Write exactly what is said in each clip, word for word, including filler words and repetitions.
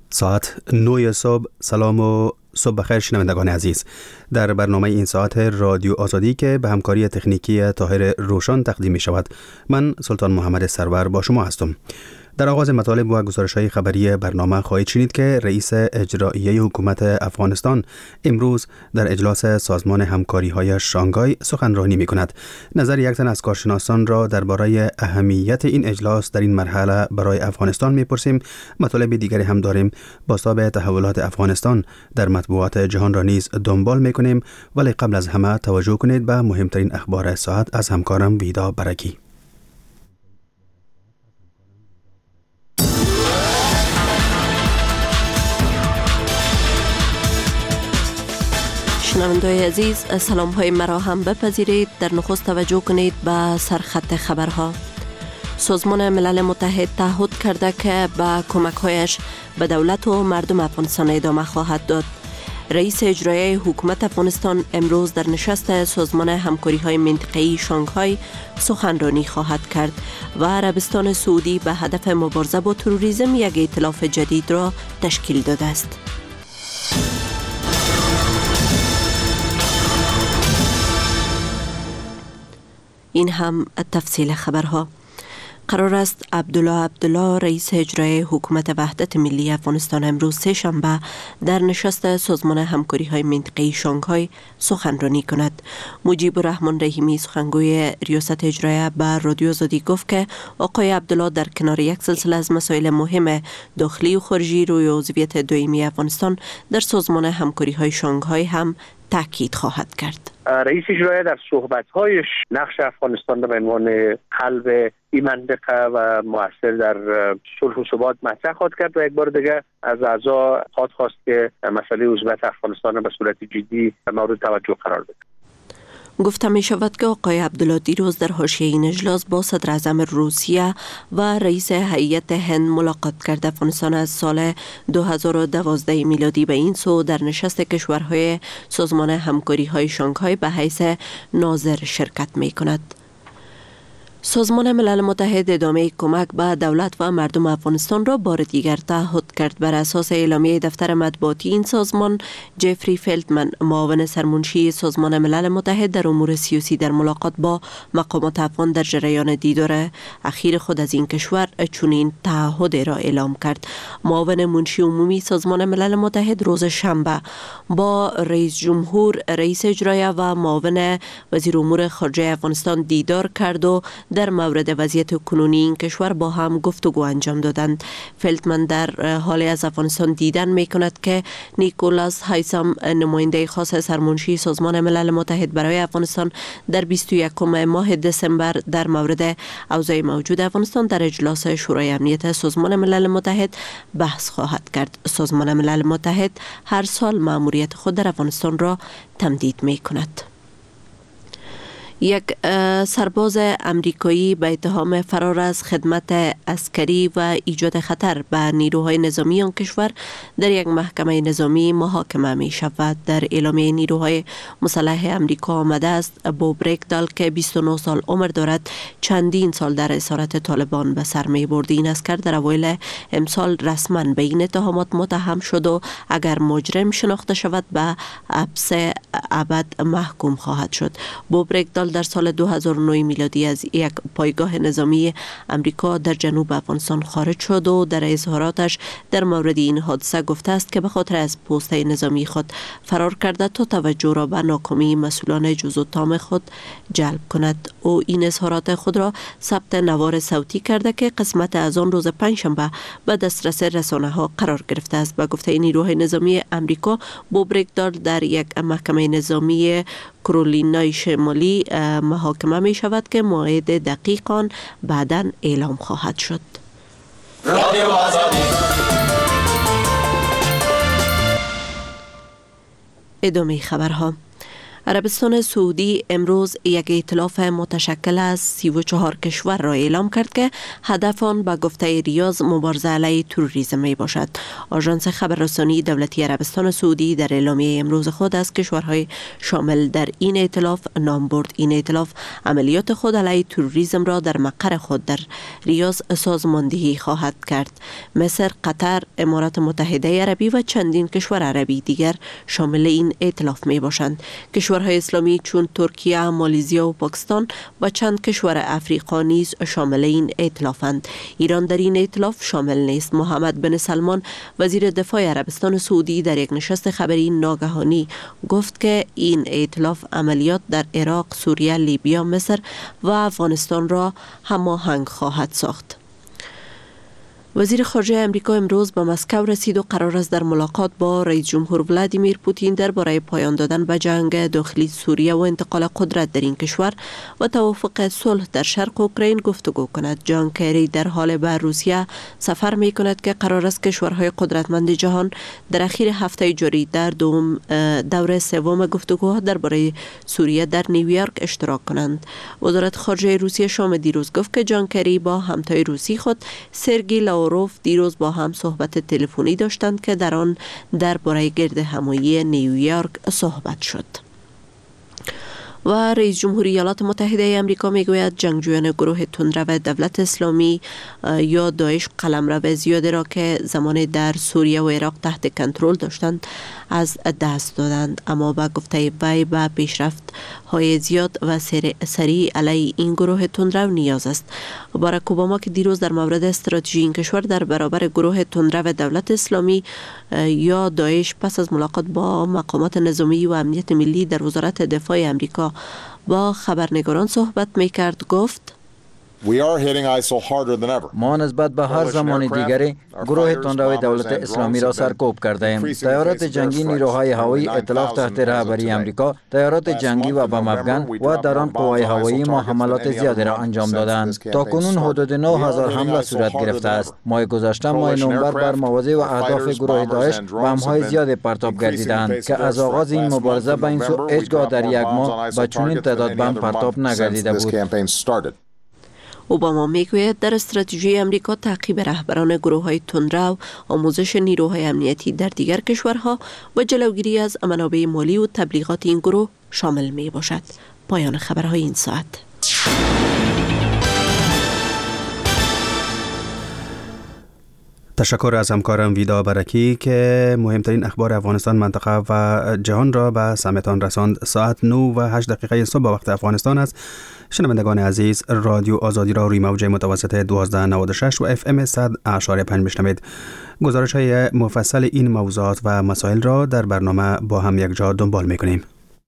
ساعت نه صبح. سلام و صبح بخیر شنوندگان عزیز. در برنامه این ساعت رادیو آزادی که به همکاری تکنیکی طاهر روشن تقدیم می شود، من سلطان محمد سرور با شما هستم. در آغاز مطالب و گزارش‌های خبری برنامه خواهید شنید که رئیس اجرایی حکومت افغانستان امروز در اجلاس سازمان همکاری‌های شانگهای سخنرانی می‌کند. نظر یک تن از کارشناسان را درباره اهمیت این اجلاس در این مرحله برای افغانستان می‌پرسیم. مطالب دیگری هم داریم. بازتاب تحولات افغانستان در مطبوعات جهان را نیز دنبال می‌کنیم، ولی قبل از همه توجه کنید به مهمترین اخبار ساعت از همکارم ویدا برکی. شنونده‌های عزیز، سلام های مرا هم بپذیرید. در نخست توجه کنید به سرخط خبرها. سازمان ملل متحد تعهد کرده که به کمک‌هایش به دولت و مردم افغانستان ادامه خواهد داد. رئیس اجرایی حکومت افغانستان امروز در نشست سازمان همکاری‌های منطقه‌ای شانگهای سخنرانی خواهد کرد و عربستان سعودی به هدف مبارزه با تروریسم یک ائتلاف جدید را تشکیل داده است. این هم تفصیل خبرها. قرار است عبدالله عبدالله رئیس اجرایی حکومت وحدت ملی افغانستان امروز سه شنبه در نشست سازمان همکاری‌های منطقه‌ای شانگهای سخنرانی کند. مجیب الرحمن رحیمی سخنگوی ریاست اجرایی به رادیو آزادی گفت که آقای عبدالله در کنار یک سلسله از مسائل مهم داخلی و خارجی روی عضویت دائمی افغانستان در سازمان همکاری‌های شانگهای هم تاکید خواهد کرد. رئیس اجرایی در صحبت‌هایش نقش افغانستان به عنوان قلب این منطقه و مؤثر در صلح و ثبات مطرح خواهد کرد و یک بار دیگه از اعضا خواهد خواست که مسئله عضویت افغانستان به صورت جدی مورد توجه قرار بده. گفته می شود که آقای عبدالله دیروز در حاشیه این اجلاس با صدر اعظم روسیه و رئیس هیئت هند ملاقات کرد. افغانستان از سال دو هزار و دوازده میلادی به این سو در نشست کشورهای سازمان همکاری های شانگهای به حیث ناظر شرکت می کند. سازمان ملل متحد ادامه کمک به دولت و مردم افغانستان را بار دیگر تعهد کرد. بر اساس اعلامیه دفتر مطبوعاتی این سازمان، جفری فلتمن معاون سرمنشی سازمان ملل متحد در امور سیاسی در ملاقات با مقامات افغان در جریان دیدار اخیر خود از این کشور چنین تعهد را اعلام کرد. معاون منشی عمومی سازمان ملل متحد روز شنبه با رئیس جمهور، رئیس اجرایی و معاون وزیر امور خارجه افغانستان دیدار کرد و در مورد وضعیت کنونی این کشور با هم گفتگو انجام دادند. فلتمن در حال از افغانستان دیدن می کند که نیکولاس هایسام نماینده خاص سرمنشی سازمان ملل متحد برای افغانستان در بیست و یکم ماه دسامبر در مورد اوضاع موجود افغانستان در اجلاس شورای امنیت سازمان ملل متحد بحث خواهد کرد. سازمان ملل متحد هر سال مأموریت خود در افغانستان را تمدید می کند. یک سرباز امریکایی به اتهام فرار از خدمت عسکری و ایجاد خطر به نیروهای نظامی آن کشور در یک محکمه نظامی محاکمه می شود. در اعلامیه نیروهای مسلح امریکا آمده است بوب رگدال که بیست و نه سال عمر دارد چندین سال در اسارت طالبان به سر می برد. این عسکر در اوایل امسال رسما به این اتهامات متهم شد و اگر مجرم شناخته شود به حبس ابد محکوم خواهد شد. بوب رگدال در سال دو هزار و نه میلادی از یک پایگاه نظامی امریکا در جنوب افغانستان خارج شد و در اظهاراتش در مورد این حادثه گفته است که به خاطر از پست نظامی خود فرار کرده تا توجه را به ناکامی مسئولان جزو تام خود جلب کند. او این اظهارات خود را ثبت نوار صوتی کرده که قسمت از آن روز پنجشنبه به دسترس رسانه ها قرار گرفته است. به گفته نیروهای نظامی امریکا، بوب رگدال در یک محکمه نظامی کرولینای شمالی محاکمه می شود که موعد دقیق آن بعداً اعلام خواهد شد. رادیو آزادی. ادامه خبرها. عربستان سعودی امروز یک ائتلاف متشکل از سی و چهار کشور را اعلام کرد که هدف آن به گفته ریاض مبارزه علیه تروریسم می باشد. آژانس خبررسانی دولتی عربستان سعودی در اعلامیه امروز خود از کشورهای شامل در این ائتلاف نام برد. این ائتلاف عملیات خود علیه تروریسم را در مقر خود در ریاض سازماندهی خواهد کرد. مصر، قطر، امارات متحده عربی و چندین کشور عربی دیگر شامل این ائتلاف می باشند. کشورهای اسلامی چون ترکیه، مالزی و پاکستان و چند کشور افریقا نیز شامل این ائتلافند. ایران در این ائتلاف شامل نیست. محمد بن سلمان وزیر دفاع عربستان سعودی در یک نشست خبری ناگهانی گفت که این ائتلاف عملیات در عراق، سوریه، لیبیا، مصر و افغانستان را هماهنگ خواهد ساخت. وزیر خارجه امریکا امروز به مسکو رسید و قرار است در ملاقات با رئیس جمهور ولادیمیر پوتین درباره پایان دادن به جنگ داخلی سوریه و انتقال قدرت در این کشور و توافق صلح در شرق اوکراین گفتگو کند. جان کری در حال به روسیه سفر می کند که قرار است کشورهای قدرتمند جهان در اخیر هفته جاری در دوم دوره سوم گفتگوها درباره سوریه در نیویورک اشتراک کنند. وزارت خارجه روسیه شام دیروز گفت که جان کری با همتای روسی خود سرگی لاوروف دیروز با هم صحبت تلفنی داشتند که در آن درباره گرد همایی نیویورک صحبت شد. و رئیس جمهوری ایالات متحده آمریکا میگوید جنگجویان گروه تندرو دولت اسلامی یا داعش قلمرو زیادی را که زمان در سوریه و عراق تحت کنترل داشتند از دست دادند، اما با گفته وی به پیشرفت های زیاد و سریع علیه این گروه تندرو نیاز است. باراک اوباما که دیروز در مورد استراتژی این کشور در برابر گروه تندرو دولت اسلامی یا داعش پس از ملاقات با مقامات نظامی و امنیت ملی در وزارت دفاع آمریکا با خبرنگاران صحبت می‌کرد گفت: ما نسبت به هر زمان دیگری گروه تندرو دولت اسلامی را سرکوب کرده ایم. تیارات جنگی نیروهای هوایی ائتلاف تحت رهبری آمریکا، تیارات جنگی و بم افغان و در آن قوای هوایی ما حملات زیادی را انجام دادند. تاکنون حدود نه هزار حمله صورت گرفته است. ماه گذشته ماه نوامبر بر مواضع و اهداف گروه داعش بم‌های زیادی پرتاب گردیدند که از آغاز این مبارزه به این سو هیچگاه در یک ماه با چنین تعداد بم پرتاب نگردیده بود. اوباما میگوید در استراتژی امریکا تعقیب رهبران گروه‌های تندرو، آموزش نیروهای امنیتی در دیگر کشورها و جلوگیری از منابع مالی و تبلیغات این گروه شامل می باشد. پایان خبرهای این ساعت. تشکر از همکارم ویدا برکی که مهمترین اخبار افغانستان، منطقه و جهان را به سمتان رساند. ساعت نه و هشت دقیقه صبح وقت افغانستان است. شنوندگان عزیز، رادیو آزادی را روی موج متوسط دوازده نود و شش و اف ام صد اشاری پنج میشنوید. گزارش های مفصل این موضوعات و مسائل را در برنامه با هم یک جا دنبال میکنیم.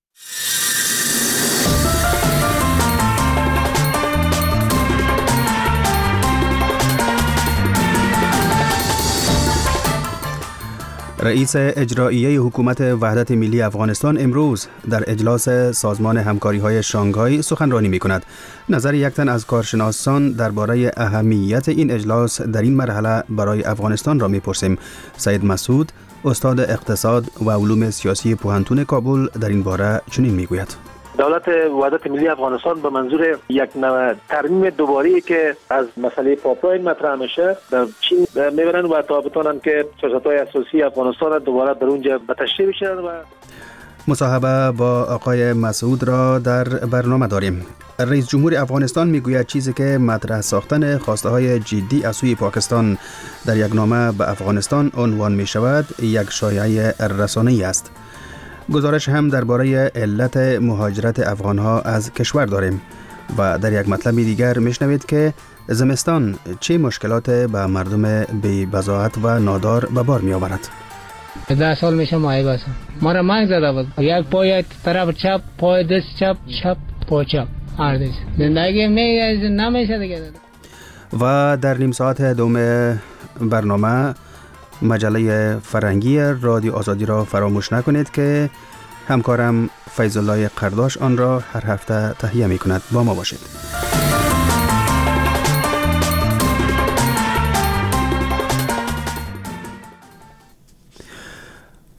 رئیس اجراییه حکومت وحدت ملی افغانستان امروز در اجلاس سازمان همکاری‌های شانگهای سخنرانی می‌کند. نظر یک تن از کارشناسان درباره اهمیت این اجلاس در این مرحله برای افغانستان را می‌پرسیم. سید مسعود، استاد اقتصاد و علوم سیاسی پوهنتون کابل در این باره چنین می‌گوید: دولت وحدت ملی افغانستان به منظور یک نوع ترمیم دوباره که از مسئله پاپلاین مطرح میشه در چین میبرن و تا بتونن که سیاست‌های اساسی افغانستان دوباره در اونجا به تشریح بشن. و مصاحبه با آقای مسعود را در برنامه داریم. رئیس جمهور افغانستان میگوید چیزی که مطرح ساختن خواسته های جدی از سوی پاکستان در یک نامه به افغانستان عنوان می شود یک شایعه رسانه‌ای است. گزارش هم درباره علت مهاجرت افغانها از کشور داریم و در یک مطلب دیگر میشنوید که زمستان چه مشکلات به مردم بی بضاعت و نادار به بار می آورد. ده سال میشه مایه باسم. ما را منگ زده بود. یک پای طرف چپ، پای دست چپ، چپ پای چپ. آردش. زندگی میگه نمیشه دیگه. و در نیم ساعت دوم برنامه مجله فرنگی رادیو آزادی را فراموش نکنید که همکارم فیض الله قرداش آن را هر هفته تهیه می کند. با ما باشید.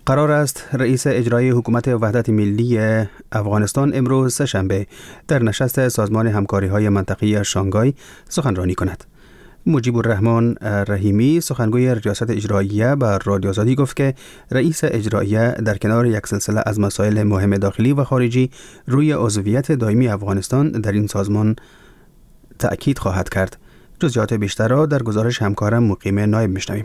قرار است رئیس اجرایی حکومت وحدت ملی افغانستان امروز سه‌شنبه در نشست سازمان همکاری‌های منطقه‌ای شانگهای سخنرانی کند. مجیب الرحمن رحیمی سخنگوی ریاست اجراییه به رادیو آزادی گفت که رئیس اجراییه در کنار یک سلسله از مسائل مهم داخلی و خارجی روی عضویت دائمی افغانستان در این سازمان تأکید خواهد کرد. جزئیات بیشتر را در گزارش همکارم مقیم نایب میشنویم.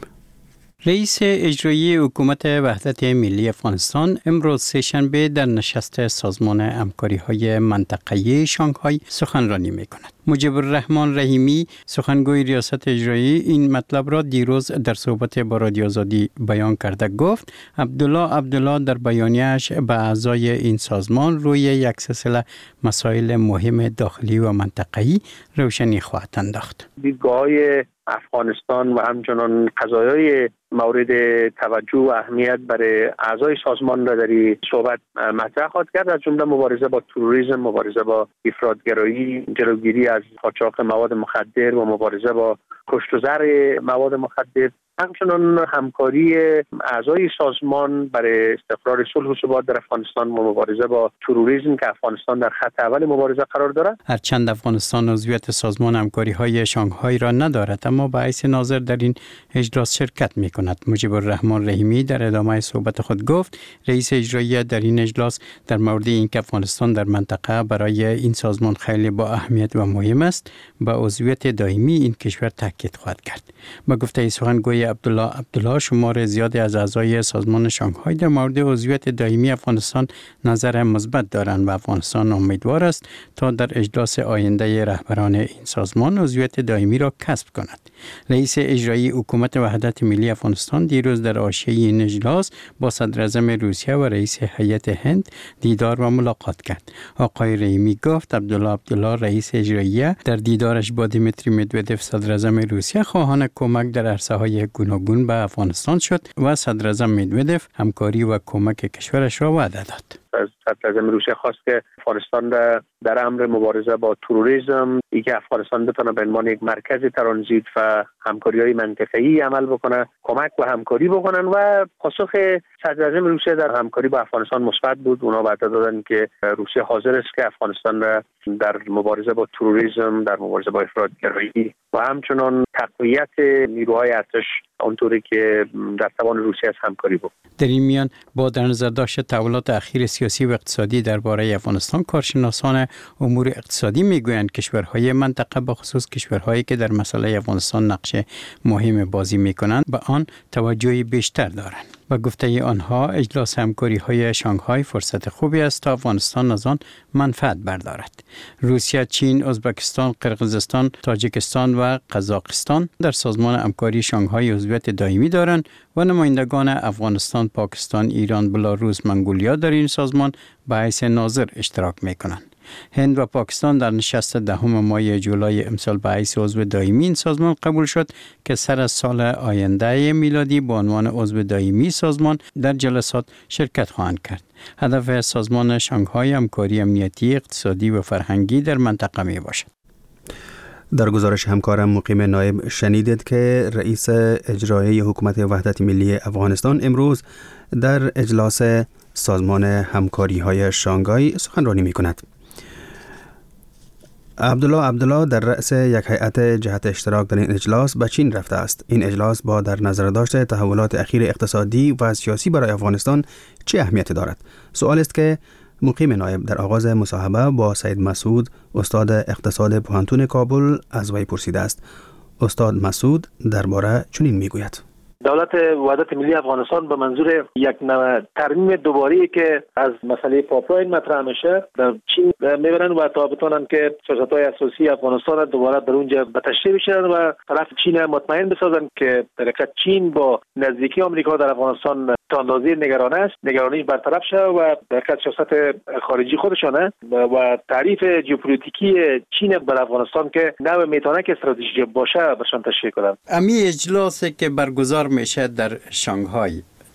رئیس اجرایی حکومت وحدت ملی افغانستان امروز سه‌شنبه در نشست سازمان همکاری‌های منطقه‌ای شانگهای سخنرانی می‌کند. مجیب الرحمن رحیمی سخنگوی ریاست اجرایی این مطلب را دیروز در صحبت با رادیو آزادی بیان کرده گفت عبدالله عبدالله در بیانیه‌اش به اعضای این سازمان روی یک سلسله مسائل مهم داخلی و منطقه‌ای روشنی خواهد انداخت. دیدگاه‌های افغانستان و همچنان قضایای مورد توجه و اهمیت برای اعضای سازمان را در این صحبت مطرح خواهد کرد، از جمله مبارزه با تروریسم، مبارزه با افراطگرایی، جلوگیری از قاچاق مواد مخدر و مبارزه با کشت و زر مواد مخدر، همچنان همکاری اعضای سازمان برای استقرار صلح و ثبات در افغانستان و مبارزه با تروریسم که افغانستان در خط اول مبارزه قرار دارد. هرچند افغانستان عضویت سازمان همکاری‌های شانگهای را ندارد اما به حیث ناظر در این اجلاس شرکت می‌کند. مجیب الرحمن رحیمی در ادامه صحبت خود گفت رئیس اجرایی در این اجلاس در مورد اینکه افغانستان در منطقه برای این سازمان خیلی با اهمیت و مهم است به عضویت دائمی این کشور تاکید خواهد کرد. با گفته سخنگوی عبدالله عبدالله شمار زیادی از اعضای سازمان شانگهای در مورد عضویت دائمی افغانستان نظر مثبت دارند و افغانستان امیدوار است تا در اجلاس آینده رهبران این سازمان عضویت دائمی را کسب کند. رئیس اجرایی حکومت وحدت ملی افغانستان دیروز در حاشیه این اجلاس با صدر اعظم روسیه و رئیس هیئت هند دیدار و ملاقات کرد. آقای رحیمی گفت عبدالله عبدالله رئیس اجرایی در دیدارش با دیمیتری مدودف صدر اعظم روسیه خواهان کمک در عرصه‌های گوناگون به افغانستان شد و صدر اعظم مدودف همکاری و کمک کشورش را وعده داد. از صدر اعظم روسیه خواست که افغانستان در امر مبارزه با تروریسم ای که افغانستان بتونه به عنوان یک مرکز ترانزیت و همکاری‌های منطقه‌ای عمل بکنه، کمک و همکاری بکنن و پاسخ صدر اعظم روسیه در همکاری با افغانستان مثبت بود. اونا وعده دادن که روسیه حاضر است که افغانستان را در مبارزه با تروریسم، در مبارزه با افراطگرایی و همچنان تقویت نیروهای ارتش اونطوری که در توان روسیه است همکاری بود. در این میان با در نظر داشت تحولات اخیر سیاسی و اقتصادی درباره افغانستان، کارشناسان امور اقتصادی میگویند کشورهای منطقه به خصوص کشورهایی که در مسئله افغانستان نقش مهم بازی میکنند به آن توجهی بیشتر دارند. و گفته آنها اجلاس همکاری‌های شانگهای فرصت خوبی است تا افغانستان از آن منفعت بردارد. روسیه، چین، ازبکستان، قرقیزستان، تاجیکستان و قزاقستان در سازمان همکاری شانگهای عضویت دائمی دارند و نمایندگان افغانستان، پاکستان، ایران، بلاروس، منگولیا در این سازمان به حیث ناظر اشتراک می‌کنند. هند و پاکستان در نشست دهم ماه جولای امسال به حیث عضو دائمی این سازمان قبول شد که سر از سال آینده میلادی به عنوان عضو دائمی سازمان در جلسات شرکت خواهند کرد. هدف سازمان شانگهای همکاری امنیتی، اقتصادی و فرهنگی در منطقه می باشد. در گزارش همکارم مقیم نایب شنیدید که رئیس اجرایی حکومت وحدت ملی افغانستان امروز در اجلاس سازمان همکاری‌های شانگهای سخنرانی می‌کند. عبدالله عبدالله در رأس یک هیئت جهت اشتراک در این اجلاس به چین رفته است. این اجلاس با در نظر داشت تحولات اخیر اقتصادی و سیاسی برای افغانستان چه اهمیتی دارد؟ سوال است که مقیم نایب در آغاز مصاحبه با سید مسعود استاد اقتصاد پوهنتون کابل از وی پرسیده است. استاد مسعود درباره چنین میگوید: دولت وحدت ملی افغانستان به منظور یک نوع ترمیم دوباره که از مسئله پاپلاین مطرح میشه در چین میبرن و تا بتونن که سیاست‌های اساسی افغانستان دوباره در اونجا به تشریح بشن و طرف چین مطمئن بسازن که در حقیقت چین با نزدیکی آمریکا در افغانستان تا اندازه نگران است، نگرانیش برطرف شه و در حقیقت سیاست خارجی خودشانه و تعریف ژئوپلیتیکی چین بر افغانستان که نوع میتونه که استراتژی باشه برشان تشریح کنن. امی اجلاسی که برگزار میشه در شانگهای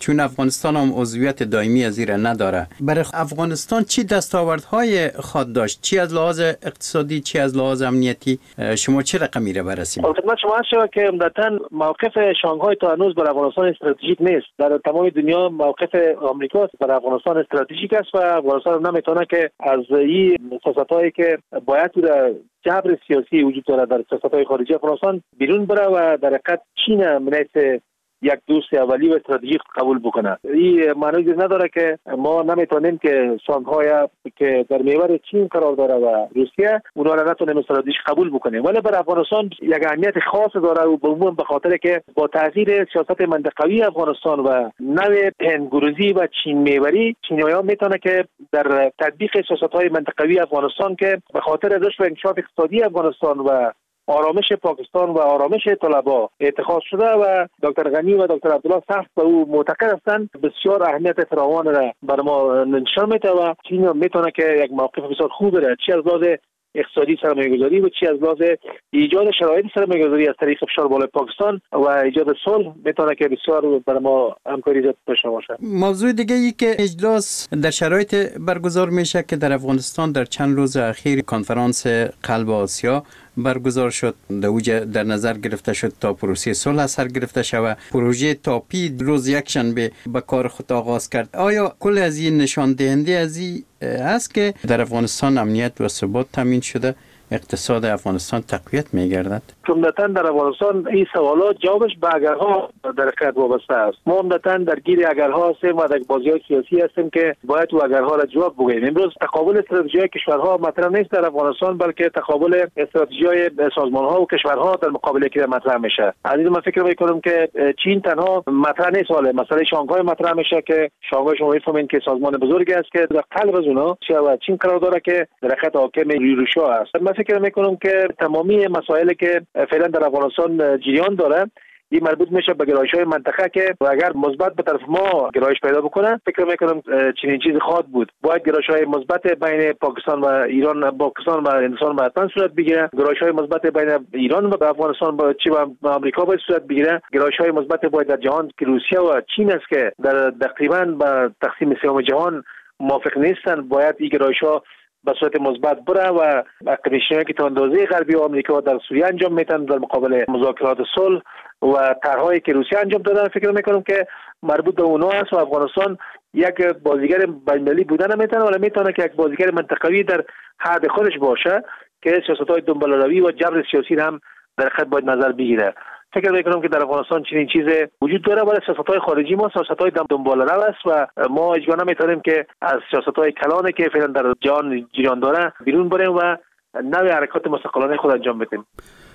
چون افغانستان هم عضویت دائمی از ایره نداره. برای افغانستان چی دستاوردهای خود داشت؟ چی از لحاظ اقتصادی، چی از لحاظ امنیتی؟ شما چه رقمی را بررسید؟ خدمت شما هست که عمدتاً موقف شانگهای تا هنوز برای افغانستان استراتژیک نیست. در تمام دنیا موقف آمریکا برای افغانستان استراتژیک است و افغانستان نمیتونه که از این سیاستایی که باید در جبر سیاسی وجود داره در سیاست‌های خارجی افغانستان بیرون بره و در حقیقت چین منیت یک دوست اولی و استراتژیک قبول بکنه. این معنی نداره که ما نمیتونیم که سانگهای که در محور چین قرار داره و روسیه اونا را نتونیم استراتژیک قبول بکنیم، ولی برای افغانستان یک اهمیت خاص داره و به عموم به خاطر که با تاثیر سیاست منطقوی افغانستان و نوع هندگروزی و چین محوری، چینی‌ها میتونه که در تطبیق سیاست‌های منطقوی افغانستان که به خاطر رشد و انکشاف اقتصادی افغانستان و آرامش پاکستان و آرامش طلبا اتخاذ شده و دکتر غنی و دکتر عبدالله سخت به او معتقد هستند، بسیار اهمیت فراوان را بر ما نشان میده و چین میتونه که یک موقف بسیار خوب بره، چی از لحاظ اقتصادی سرمایه‌گذاری و چی از لحاظ ایجاد شرایط سرمایه‌گذاری از طریق فشار بالای پاکستان و ایجاد صلح میتونه که بسیار بر ما همکاری زیاد داشته باشه. موضوع دیگه ای که اجلاس در شرایط برگزار میشه که در افغانستان در چند روز اخیر کنفرانس قلب آسیا برگزار شد، در اوج در نظر گرفته شد تا پروسه صلح از سر گرفته شود. پروژه تاپی روز یکشنبه به کار خود آغاز کرد. آیا کل از این نشان دهنده از این است که در افغانستان امنیت و ثبات تامین شده، اقتصاد افغانستان تقویت می‌گردد؟ عمدتاً در افغانستان این سوالات جوابش به اگرها در حقیقت وابسته است. ما عمدتاً در گیر اگرها هستیم و در بازی‌های سیاسی هستیم که باید و اگرها را جواب بگوییم. امروز تقابل استراتژی‌های کشورها مطرح نیست در افغانستان، بلکه تقابل استراتژی‌های سازمان‌ها و کشورها در مقابل یکی مطرح میشه. از این من فکر می‌کنم که چین تنها مطرح نیست، ولی مسئله شانگهای مطرح میشه که شانگهای شما می‌فهمید که سازمان بزرگی است که در قلب از اونها چین قرار داره که در حقیقت حاکم روسیه است. من فکر می‌کنم که تمامی مسائلی که فعلا در افغانستان جریان داره این مربوط میشه به گرایش‌های منطقه که اگر مثبت به طرف ما گرایش پیدا بکنه، فکر میکنم چنین چیزی خواهد بود. باید گرایش‌های مثبت بین پاکستان و ایران، پاکستان و هندوستان باید صورت بگیره، گرایش‌های مثبت بین ایران و افغانستان با چی و آمریکا باید صورت بگیره، گرایش‌های مثبت باید در جهان که روسیه و چین است که در تقریبا با تقسیم سوم جهان موافق نیستن، باید این گرایش‌ها به صورت مثبت بره و اقلیم‌شناسی که تا اندازه غربی آمریکا در سوریه انجام میتن در مقابل مذاکرات صلح و طرح‌هایی که روسیه انجام دادن، فکر میکنم که مربوط به اونها است و افغانستان یک بازیگر بین‌المللی بودن نمیتونه، ولی میتونه که یک بازیگر منطقوی در حد خودش باشه که سیاست‌های دنباله‌روی و جبر سیاسی هم در خط باید نظر بگیره. فکر میکنم که در افغانستان چنین چیز وجود داره، ولی سیاست‌های خارجی ما سیاست‌های دنباله‌رو است و ما اجازه نمیتونیم که از سیاست‌های کلانی که فعلا در جهان جریان داره بیرون بریم و نوع حرکات مستقلانه خود انجام بدیم.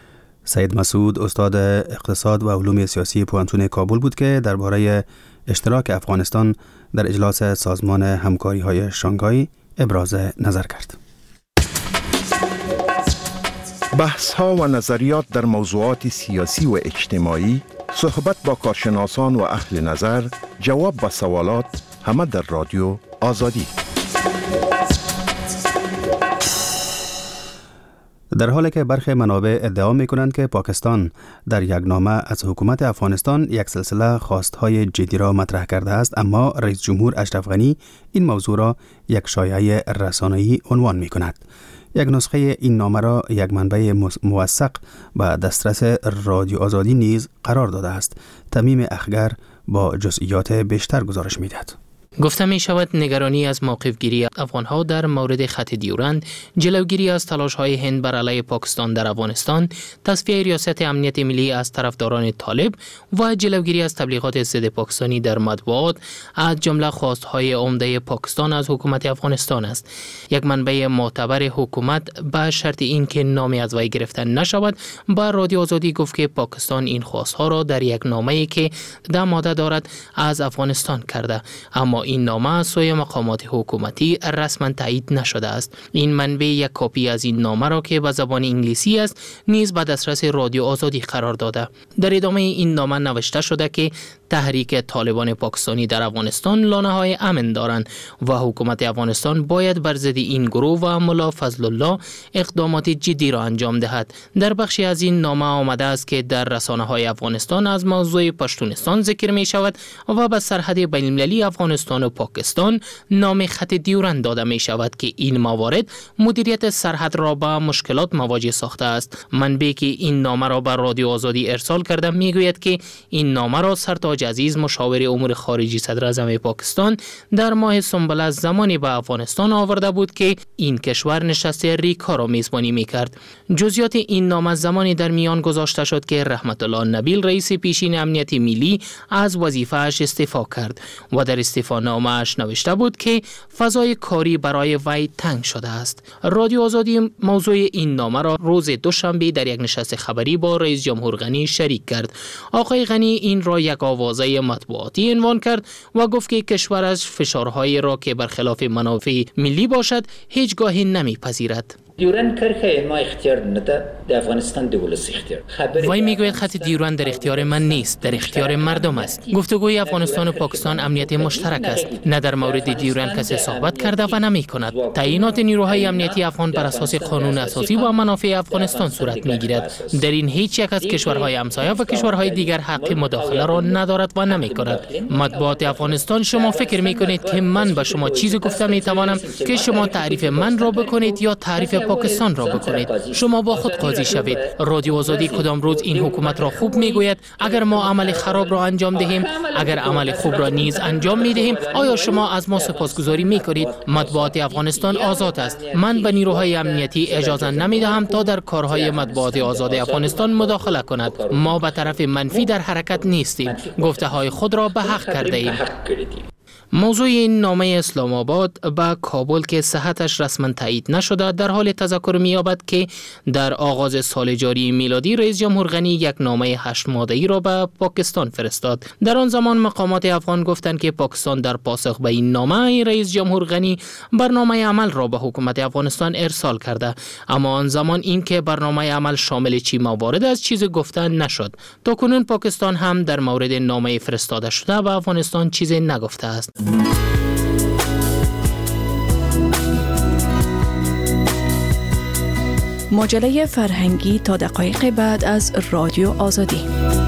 سید مسعود استاد اقتصاد و علوم سیاسی پوهنتون کابل بود که درباره اشتراک افغانستان در اجلاس سازمان همکاری‌های شانگهای ابراز نظر کرد. بحث‌ها و نظریات در موضوعات سیاسی و اجتماعی، صحبت با کارشناسان و اهل نظر، جواب به سوالات، همه در رادیو آزادی. در حالی که برخی منابع ادعا می‌کنند که پاکستان در یک نامه از حکومت افغانستان یک سلسله خواستهای جدی را مطرح کرده است، اما رئیس جمهور اشرف غنی این موضوع را یک شایعه رسانه‌ای عنوان می‌کند. یک نسخه این نامه را یک منبع موثق به دسترس رادیو آزادی نیز قرار داده است. تمیم اخگر با جزئیات بیشتر گزارش می‌دهد. گفته می شود نگرانی از موقفگیری افغانها در مورد خط دیورند، جلوگیری از تلاش‌های هند بر علیه پاکستان در افغانستان، تصفیه ریاست امنیت ملی از طرفداران طالب و جلوگیری از تبلیغات ضد پاکستانی در مطبوعات از جمله خواست‌های عمده پاکستان از حکومت افغانستان است. یک منبع معتبر حکومت به شرط اینکه نامی از وی گرفته نشود با رادیو آزادی گفت که پاکستان این خواست‌ها را در یک نامه‌ای که ده ماده دارد از افغانستان کرده، اما این نامه از سوی مقامات حکومتی رسما تایید نشده است. این منبع یک کپی از این نامه را که به زبان انگلیسی است نیز به دسترس رادیو آزادی قرار داده. در ادامه این نامه نوشته شده که تحریک طالبان پاکستانی در افغانستان لانه های امن دارند و حکومت افغانستان باید بر ضد این گروه و ملا فضل الله اقدامات جدی را انجام دهد. در بخشی از این نامه آمده است که در رسانه های افغانستان از موضوع پشتونستان ذکر می شود و به سرحد بین المللی افغانستان و پاکستان نام خط دیورند داده می شود که این موارد مدیریت سرحد را با مشکلات مواجه ساخته است. منبعی که این نامه را به رادیو آزادی ارسال کرده می گوید که این نامه را سرتاج عزیز مشاور امور خارجی صدر اعظم پاکستان در ماه سنبله زمانی به افغانستان آورده بود که این کشور نشست ریکا را میزبانی میکرد. جزئیات این نامه زمانی در میان گذاشته شد که رحمت الله نبیل رئیس پیشین امنیت ملی از وظیفه‌اش استعفا کرد و در استعفا نامه‌اش نوشته بود که فضای کاری برای وی تنگ شده است. رادیو آزادی موضوع این نامه را روز دوشنبه در یک نشست خبری با رئیس جمهور غنی شریک کرد. آقای غنی این را یک آوازه مطبوعاتی عنوان کرد و گفت که کشورش فشارهایی را که برخلاف منافع ملی باشد هیچگاه نمیپذیرد. دیورند کرخه ما اختیار نده، در افغانستان دولت اختیار. وی میگوید خط دیورند در اختیار من نیست، در اختیار مردم است. گفتگوی افغانستان و پاکستان امنیت مشترک است. نه در مورد دیورند کسی صحبت کرده و نمی کند. تعیینات نیروهای امنیتی افغان بر اساس قانون اساسی و منافع افغانستان صورت میگیرد. در این هیچ یک از کشورهای همسایه و کشورهای دیگر حق مداخله را ندارد و نمی کند. مطبوعات افغانستان، شما فکر میکنید که من به شما چیزی گفته میتوانم که شما تعریف من را بکنید یا تعریف پاکستان را بکنید؟ شما با خود قاضی شوید. رادیو آزادی کدام روز این حکومت را خوب میگوید اگر ما عمل خراب را انجام دهیم، اگر عمل خوب را نیز انجام میدهیم، آیا شما از ما سپاسگزاری میکنید؟ مطبوعات افغانستان آزاد است. من به نیروهای امنیتی اجازه نمیدهم تا در کارهای مطبوعات آزاد افغانستان مداخله کند. ما به طرف منفی در حرکت نیستیم. گفته های خود را به حق کرده ایم. موضوع این نامه اسلام آباد به کابل که صحتش رسما تایید نشده در حال تذکر می‌یابد که در آغاز سال جاری میلادی رئیس جمهور غنی یک نامه هشت ماده‌ای را به پاکستان فرستاد. در آن زمان مقامات افغان گفتند که پاکستان در پاسخ به این نامه رئیس جمهور غنی برنامه عمل را به حکومت افغانستان ارسال کرده، اما آن زمان این که برنامه عمل شامل چی موارد از چیز گفتن نشد. تاکنون پاکستان هم در مورد نامه فرستاده شده به افغانستان چیزی نگفته است. مجله فرهنگی تا دقایق بعد از رادیو آزادی.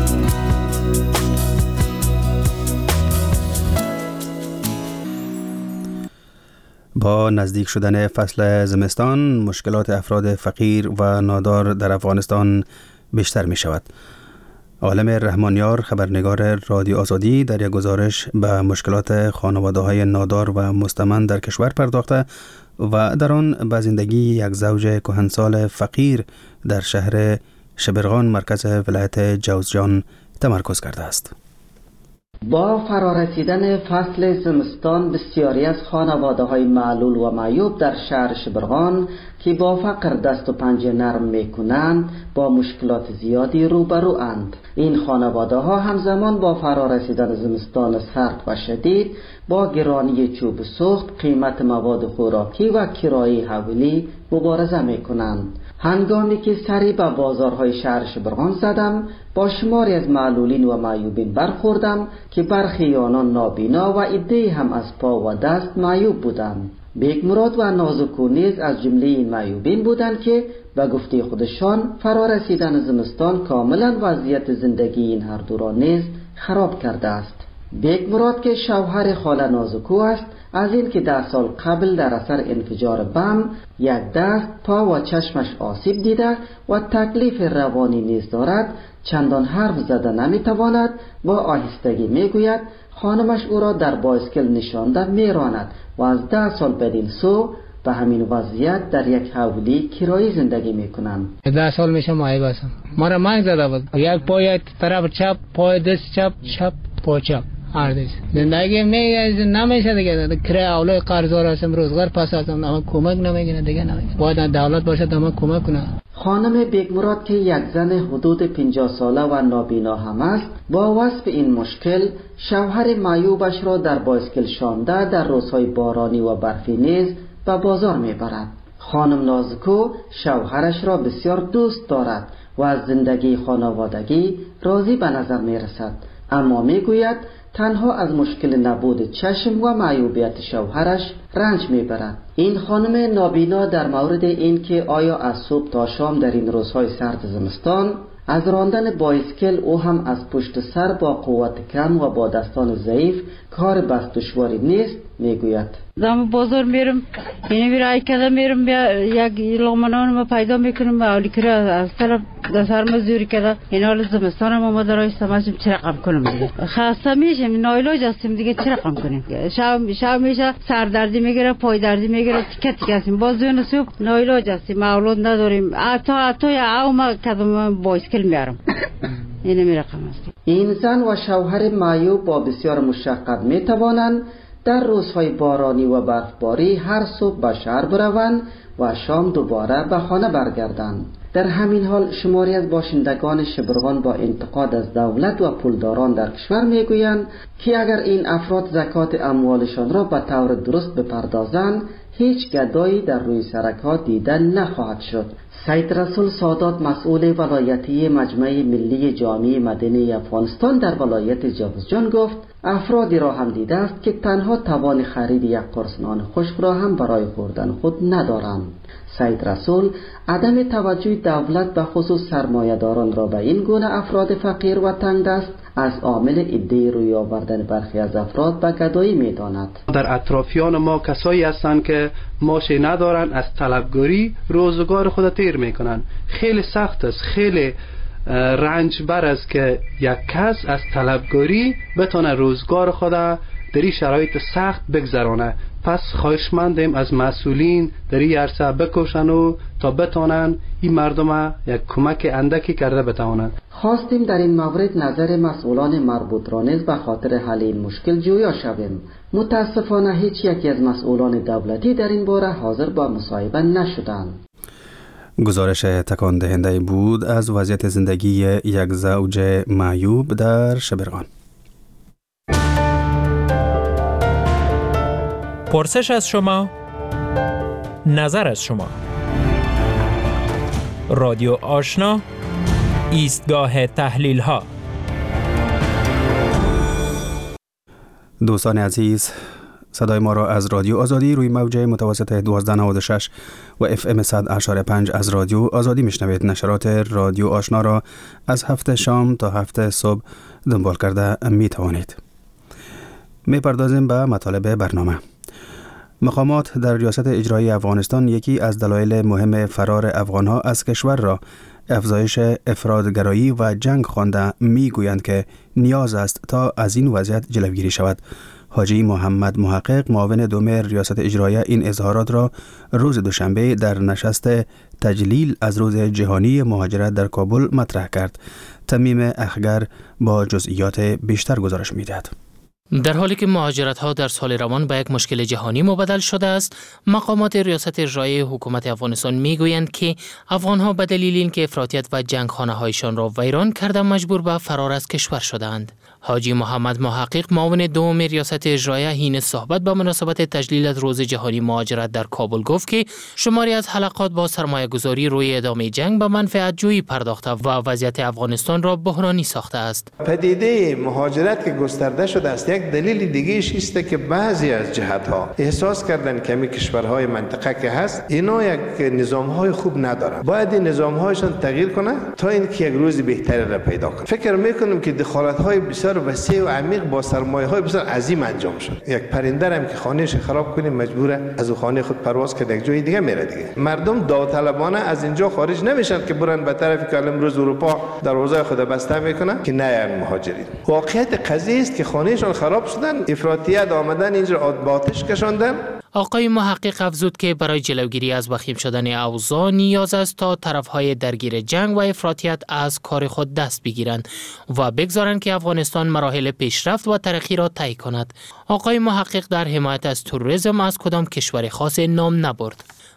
با نزدیک شدن فصل زمستان مشکلات افراد فقیر و نادار در افغانستان بیشتر می شود. عالم رحمانیار خبرنگار رادیو آزادی در یک گزارش به مشکلات خانواده‌های نادار و مستمند در کشور پرداخته و در آن به زندگی یک زوج کهنسال فقیر در شهر شبرغان مرکز ولایت جوزجان تمرکز کرده است. با فرارسیدن فصل زمستان بسیاری از خانواده‌های معلول و معیوب در شهر شبرغان که با فقر دست و پنجه نرم میکنند با مشکلات زیادی روبرو اند. این خانواده ها همزمان با فرارسیدن زمستان سرد و شدید با گرانی چوب سوخت، قیمت مواد خوراکی و کرایه حوالی مبارزه میکنند. هنگامی که سری به بازارهای شهر شبرغان زدم با شماری از معلولین و معیوبین برخوردم که برخی آنان نابینا و عده‌ای هم از پا و دست معیوب بودند. بیگ مراد و نازکو نیز از جمله این معیوبین بودند که به گفته خودشان فرارسیدن زمستان کاملا وضعیت زندگی این هر دو را نیز خراب کرده است. بیگ مراد که شوهر خاله نازکو است، از این که ده سال قبل در اثر انفجار بم یک دست، پا و چشمش آسیب دیده و تکلیف روانی نیز دارد، چندان حرف زده نمیتواند. با آهستگی میگوید خانمش او را در بایسکل نشانده میراند و از ده سال بدین سو به همین وضعیت در یک حولی کرایی زندگی میکنند. ده سال میشه معیوب هستم. ما را منگ زده بود. یک پای طرف چپ، پای دست چپ، چپ پای چپ. آردیس زندگی میگه نمیشه دیگه. کرای اولای قرضدار هستم، روزگار پس هستم، اما کمک نمیگیره دیگه. نمیشه باید دولت باشه تا ما کمک کنه. خانم بیگمراد که یک زن حدود پنجاه ساله و نابینا هم است، با وصف این مشکل شوهر معیوبش را در بایسکل شانده در روزهای بارانی و برفی نیز به بازار میبرد. خانم نازکو شوهرش را بسیار دوست دارد و از زندگی خانوادگی راضی به نظر میرسد، اما میگوید تنها از مشکل نبود چشم و معیوبیت شوهرش رنج میبرد. این خانم نابینا در مورد این که آیا از صبح تا شام در این روزهای سرد زمستان از راندن بایسکل او هم از پشت سر با قوت کم و با دستان ضعیف کار بس دشواری نیست میگوید. دم بازار میرم، یعنی برای کلا میرم یک لغمنان ما پیدا میکنم اولی کرا از طرف دسر مزوری کلا این حال زمستان ما ما درای سماشیم چه رقم کنم دیگه خسته میشم، نایلاج هستیم دیگه چه رقم کنیم. شب شب میشه سر دردی میگیره، پای دردی میگیره، تیکه تیکه هستیم. بازون صبح نایلاج هستیم، اولاد نداریم. حتی حتی او ما کدوم بایسکل میارم. این می رقم است. این زن و شوهر معیوب با بسیار مشقت می توانند در روزهای بارانی و برفباری هر صبح به شهر بروند و شام دوباره به خانه برگردند. در همین حال شماری از باشندگان شبرغان با انتقاد از دولت و پولداران در کشور میگویند که اگر این افراد زکات اموالشان را به طور درست بپردازند هیچ گدایی در روی سرک‌ها دیده نخواهد شد. سید رسول سادات مسئول ولایتی مجمع ملی جامع مدنی افغانستان در ولایت جوزجان گفت افرادی را هم دیده است که تنها توان خرید یک قرص نان خشک را هم برای خوردن خود ندارند. سید رسول عدم توجه دولت به خصوص سرمایه‌داران را به این گونه افراد فقیر و تنگ دست از عامل ایده روی آوردن برخی از افراد به گدایی می‌داند. در اطرافیان ما کسایی هستند که ماشین ندارن، از طلبگاری روزگار خود تیر میکنن. خیلی سخت است، خیلی رنجبر است که یک کس از طلبگاری بتونه روزگار خود در این شرایط سخت بگذرانه. پس خواهشمندیم از مسئولین در این عرصه بکوشن و تا بتونن این مردم یک کمک اندکی کرده بتوانند. خواستیم در این مورد نظر مسئولان مربوط را نیز به خاطر حل این مشکل جویا شویم. متاسفانه هیچ یکی از مسئولان دولتی در این باره حاضر با مصاحبه نشدند. گزارش تکان دهنده بود از وضعیت زندگی یک زوج معیوب در شبرغان. پرسش از شما، نظر از شما. رادیو آشنا، ایستگاه تحلیل ها. دوستان عزیز، صدای ما را از رادیو آزادی روی موج متوسط دوازده نود و شش و اف ام صد اشاره پنج از رادیو آزادی میشنوید. نشرات رادیو آشنا را از هفته شام تا هفته صبح دنبال کرده می توانید. می پردازیم به مطالب برنامه. مقامات در ریاست اجرایی افغانستان یکی از دلایل مهم فرار افغانها از کشور را افزایش افراطگرایی و جنگ خوانده میگویند که نیاز است تا از این وضعیت جلوگیری شود. حاجی محمد محقق معاون دوم ریاست اجرایی این اظهارات را روز دوشنبه در نشست تجلیل از روز جهانی مهاجرت در کابل مطرح کرد. تمیم اخگر با جزئیات بیشتر گزارش می‌دهد. در حالی که مهاجرت ها در سال روان به یک مشکل جهانی مبدل شده است، مقامات ریاست اجرایی حکومت افغانستان میگویند که افغان ها به دلیل اینکه افراطیت و جنگ خانه هایشان را ویران کرده مجبور به فرار از کشور شدند. حاجی محمد محقق معاون دوم ریاست اجرایی حین صحبت با مناسبت تجلیل از روز جهانی مهاجرت در کابل گفت که شماری از حلقات با سرمایه گذاری روی ادامه جنگ به منفعت جویی پرداخته و وضعیت افغانستان را بحرانی ساخته است. پدیده مهاجرت که گسترده شده است یک دلیل دیگه است که بعضی از جهت‌ها احساس کردن که می کشورهای منطقه که هست اینا یک نظام‌های خوب ندارن، باید این نظام‌هایشان تغییر کنه تا اینکه یک روز بهتری را پیدا کنه. فکر می‌کنم که دخالت‌های بسیار وسیع و عمیق با سرمایه‌های بسیار عظیم انجام شد. یک پرنده هم که خانه‌اش خراب کنه مجبوره از خانه خود پرواز کنه یک جای دیگه میره دیگه. مردم داوطلبانه از اینجا خارج نمیشن که برن به طرفی که امروز اروپا دروازه خود بسته میکنه که نه مهاجرین. واقعیت قضیه است که خانه‌شان خراب شدن، افراطیت آمدن اینجا با آتش کشاندن. آقای محقق افزود که برای جلوگیری از وخیم شدن اوضاع نیاز است تا طرفهای درگیر جنگ و افراطیت از کار خود دست بگیرند و بگذارند که افغانستان مراحل پیشرفت و ترقی را طی کند. آقای محقق در حمایت از تروریسم از کدام کشور خاص نام نبرد.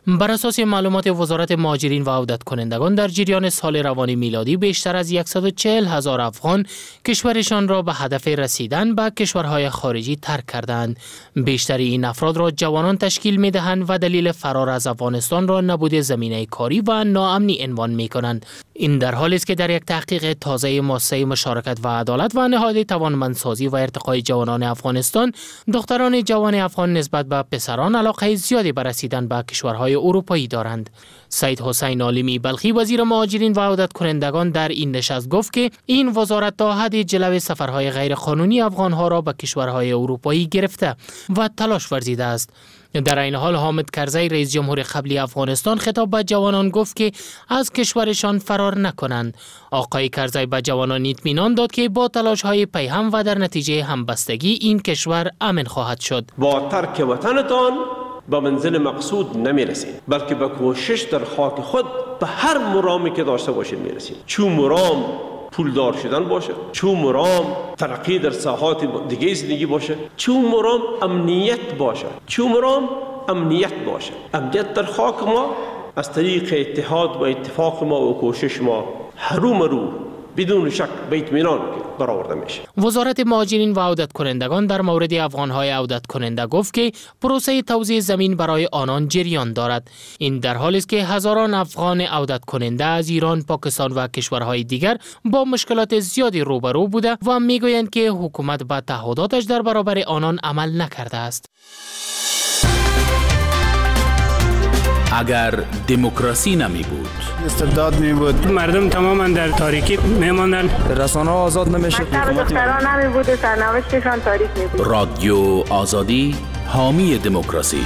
بر اساس معلومات وزارت مهاجرین و عودت کنندگان در جریان سال روانی میلادی بیشتر از صد و چهل هزار افغان کشورشان را به هدف رسیدن به کشورهای خارجی ترک کردند. بیشتر این افراد را جوانان تشکیل می دهند و دلیل فرار از افغانستان را نبود زمینه کاری و ناامنی عنوان می کنند. این در حالی است که در یک تحقیق تازه مؤسسه مشارکت و عدالت و نهاد توانمندسازی و ارتقای جوانان افغانستان، دختران جوان افغان نسبت به پسران علاقه زیادی به رسیدن به کشورهای اروپایی دارند. سید حسین عالمی بلخی وزیر مهاجرین و عودت کنندگان در این نشست گفت که این وزارت تا حد جلو سفرهای غیرقانونی افغانها را به کشورهای اروپایی گرفته و تلاش ورزیده است. در این حال حامد کرزی رئیس جمهور قبلی افغانستان خطاب به جوانان گفت که از کشورشان فرار نکنند. آقای کرزی به جوانان اطمینان داد که با تلاش‌های پیهم و در نتیجه همبستگی این کشور امن خواهد شد. با ترک وطنتان به منزل مقصود نمی رسید، بلکه به کوشش در خاک خود به هر مرامی که داشته باشید می رسید. چون مرام پولدار شدن باشه، چون مرام ترقی در ساحات دیگه زندگی باشه، چون مرام امنیت باشه، چون مرام امنیت باشه. امنیت در خاک ما از طریق اتحاد و اتفاق ما و کوشش ما هرو مرو بدون شک به اطمینان برآورده میشه. وزارت مهاجرین و عودت کنندگان در مورد افغانهای عودت کننده گفت که پروسه توزیع زمین برای آنان جریان دارد. این در حالی است که هزاران افغان عودت کننده از ایران، پاکستان و کشورهای دیگر با مشکلات زیادی روبرو بوده و میگویند که حکومت به تعهداتش در برابر آنان عمل نکرده است. اگر دموکراسی نمی بود، استبداد می بود، مردم تماما در تاریکی می ماندن، رسانه آزاد نمیشد، دختران نمی بود و سرنوشتشان تاریک می بود. رادیو آزادی حامی دموکراسی.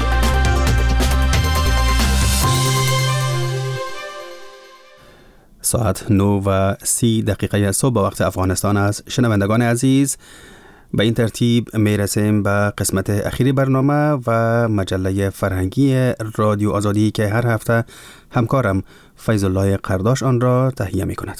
ساعت نه و سی دقیقه صبح با وقت افغانستان است. شنوندگان عزیز، به این ترتیب می رسیم به قسمت اخیری برنامه و مجله فرهنگی رادیو آزادی که هر هفته همکارم فیض الله قرداش آن را تهیه می کند.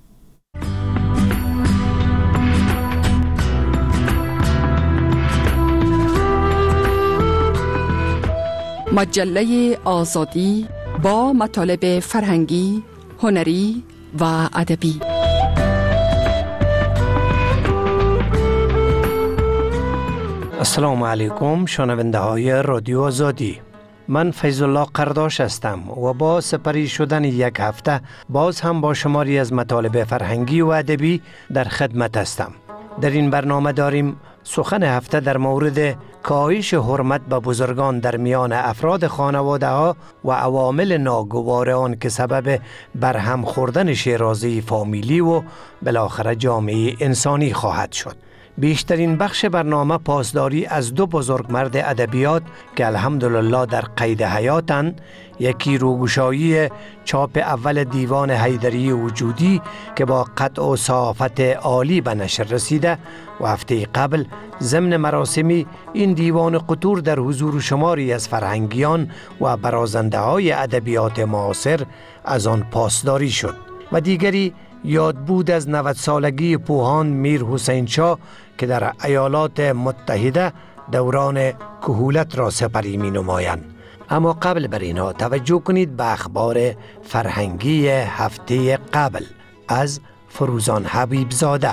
مجله آزادی با مطالب فرهنگی، هنری و ادبی. السلام علیکم شنونده های رادیو آزادی. من فیض الله قرداش هستم و با سپری شدن یک هفته باز هم با شماری از مطالب فرهنگی و ادبی در خدمت هستم. در این برنامه داریم سخن هفته در مورد کاهش حرمت به بزرگان در میان افراد خانواده ها و عوامل ناگوار آن که سبب برهم خوردن شیرازی فامیلی و بالاخره جامعه انسانی خواهد شد. بیشترین بخش برنامه پاسداری از دو بزرگ مرد ادبیات که الحمدلله در قید حیاتند، یکی روگشایی چاپ اول دیوان حیدری وجودی که با قطع و صحافت عالی به نشر رسیده و هفته قبل ضمن مراسمی این دیوان قطور در حضور شماری از فرهنگیان و برازنده های ادبیات معاصر از آن پاسداری شد و دیگری یاد بود از نود سالگی پوهان میر حسین شاه که در ایالات متحده دوران کهولت را سپری می نمایند. اما قبل بر اینها توجه کنید به اخبار فرهنگی هفته قبل از فروزان حبیب زاده.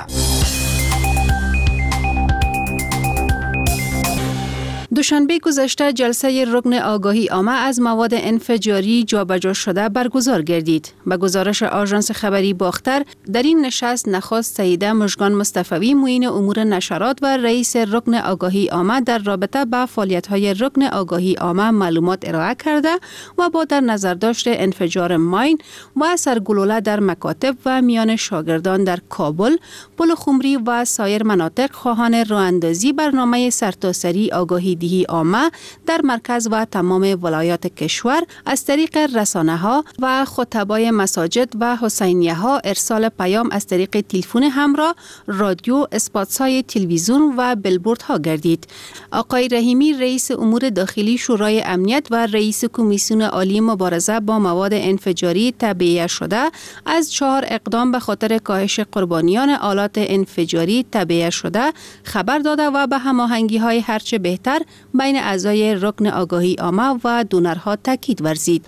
دوشنبه گذشته جلسه رکن آگاهی عامه از مواد انفجاری جابجا شده برگزار گردید. به گزارش آژانس خبری باختر، در این نشست نخست سیده مژگان مصطفی معین امور نشرات و رئیس رکن آگاهی عامه در رابطه با فعالیت‌های رکن آگاهی عامه معلومات ارائه کرده و با در نظر داشت انفجار ماین و سرگلوله در مکاتب و میان شاگردان در کابل، پلخمری و سایر مناطق خواهان راه‌اندازی برنامه سرتاسری آگاهی دهی عامه در مرکز و تمام ولایات کشور از طریق رسانه ها و خطبای مساجد و حسینیه ها ارسال پیام از طریق تلفن همراه، رادیو، اسپات‌های تلویزیون و بیلبورد ها گردید. آقای رحیمی رئیس امور داخلی شورای امنیت و رئیس کمیسیون عالی مبارزه با مواد انفجاری تبعیه شده از چهار اقدام به خاطر کاهش قربانیان آلات انفجاری تبعیه شده خبر داده و به هماهنگی های هرچه بهتر بین اعضای رکن آگاهی عامه و دونرها تاکید ورزید.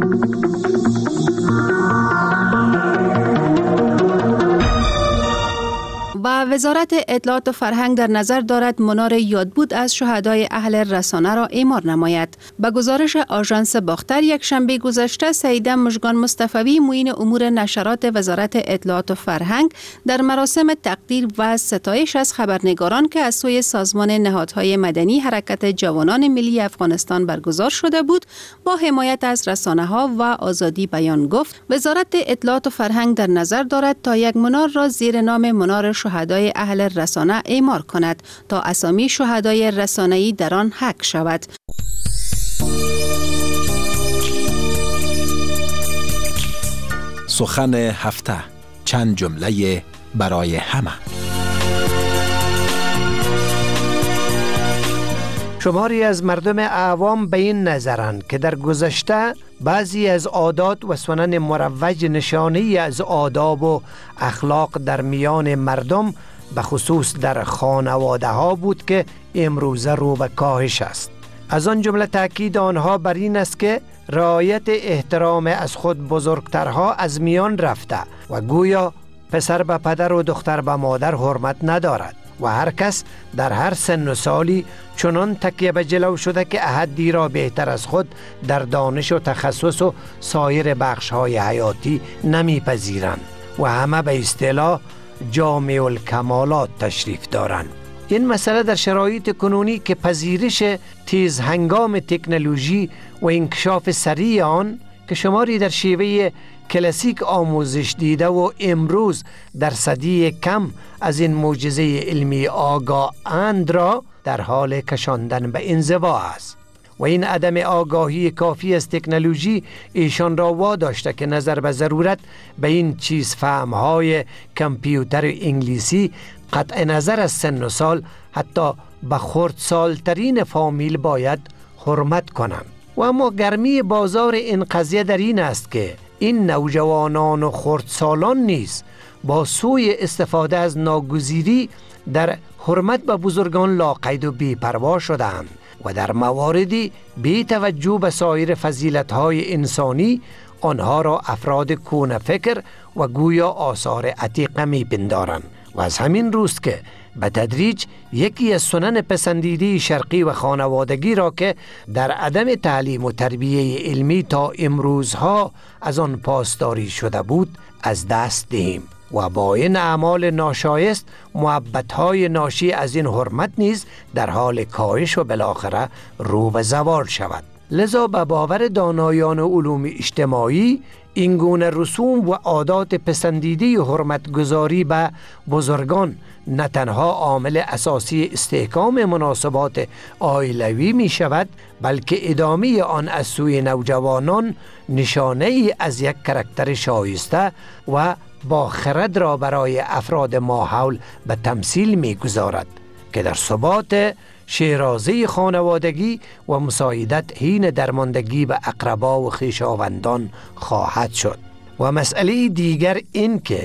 و وزارت اطلاعات و فرهنگ در نظر دارد منار یادبود از شهدای اهل رسانه را اعمار نماید. به گزارش آژانس باختر یک شنبه گذشته سیده مژگان مصطفی معین امور نشرات وزارت اطلاعات و فرهنگ در مراسم تقدیر و ستایش از خبرنگاران که از سوی سازمان نهادهای مدنی حرکت جوانان ملی افغانستان برگزار شده بود با حمایت از رسانه ها و آزادی بیان گفت وزارت اطلاعات و فرهنگ در نظر دارد تا یک منار را زیر نام منار شهدای اهل رسانه اعمار کند تا اسامی شهدای رسانه‌ای در آن حک شود. سخن هفته، چند جمله برای همه. شماری از مردم عوام به این نظرند که در گذشته بعضی از عادات و سنن مروج نشانه از آداب و اخلاق در میان مردم به خصوص در خانواده ها بود که امروزه رو به کاهش است. از آن جمله تأکید آنها بر این است که رعایت احترام از خود بزرگترها از میان رفته و گویا پسر به پدر و دختر به مادر حرمت ندارد و هر کس در هر سن و سالی چنان تکیه به جلو شده که احدی را بهتر از خود در دانش و تخصص و سایر بخش‌های حیاتی نمی‌پذیرند و همه به اصطلاح جامع الکمالات تشریف دارند. این مسئله در شرایط کنونی که پذیرش تیز هنگام تکنولوژی و انکشاف سریع آن که شماری در شیوه کلاسیک آموزش دیده و امروز در صدی کم از این معجزه علمی آگاهند را در حال کشاندن به انزوا است و این عدم آگاهی کافی از تکنولوژی ایشان را واداشته که نظر به ضرورت به این چیز فهمهای کامپیوتر انگلیسی قطع نظر از سن و سال حتی به خردسالترین فامیل باید حرمت کنند. و اما گرمی بازار این قضیه در این است که این نوجوانان و خردسالان نیز با سوی استفاده از ناگزیری در حرمت به بزرگان لاقید و بی‌پروا شدند و در مواردی بی توجه به سایر فضیلت‌های انسانی آنها را افراد کون فکر و گویا آثار عتیقه می‌پندارند و از همین روست که به تدریج یکی از سنن پسندیده شرقی و خانوادگی را که در عدم تعلیم و تربیه علمی تا امروزها از آن پاسداری شده بود از دست دهیم و با این اعمال ناشایست محبت‌های ناشی از این حرمت نیز در حال کاهش و بالاخره رو به زوال شود. لذا به باور دانایان علوم اجتماعی این گونه رسوم و عادات پسندیده حرمتگذاری به بزرگان نه تنها عامل اساسی استحکام مناسبات عائلوی می شود بلکه ادامه آن از سوی نوجوانان نشانه ای از یک کاراکتر شایسته و با خرد را برای افراد ماحول به تمثیل می گذارد که در ثبات شیرازه خانوادگی و مساعدت حین درماندگی به اقربا و خویشاوندان خواهد شد. و مسئله دیگر این که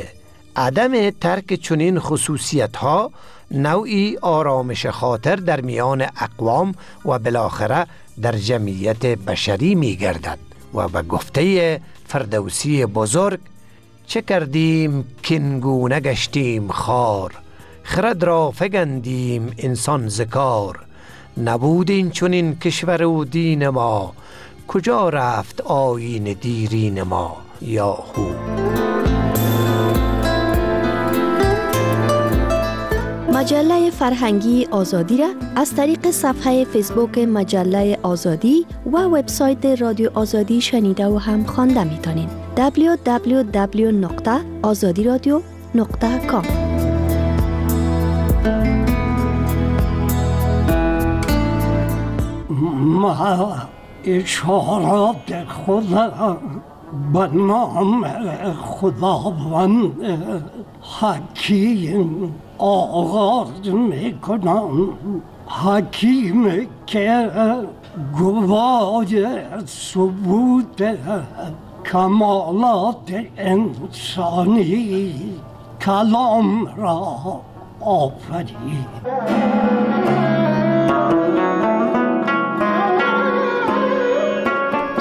عدم ترک چنین خصوصیت ها نوعی آرامش خاطر در میان اقوام و بالاخره در جمعیت بشری می گردد و به گفته فردوسی بزرگ چه کردیم کینگونه گشتیم خار خرد را فگندیم انسان ذکار نبود این چنین کشور و دین ما کجا رفت آیین دیرین ما یا هو. مجله فرهنگی آزادی را از طریق صفحه فیسبوک مجله آزادی و وبسایت رادیو آزادی شنیده و هم خوانده میتونین. دبلیو دبلیو دبلیو نقطه آزادی رادیو نقطه کام. ما اشارات خدا به نام خداوند حکیم آغاز میکنم. حکیم که گواه ثبوت کمالات انسانی کلام را آفرید.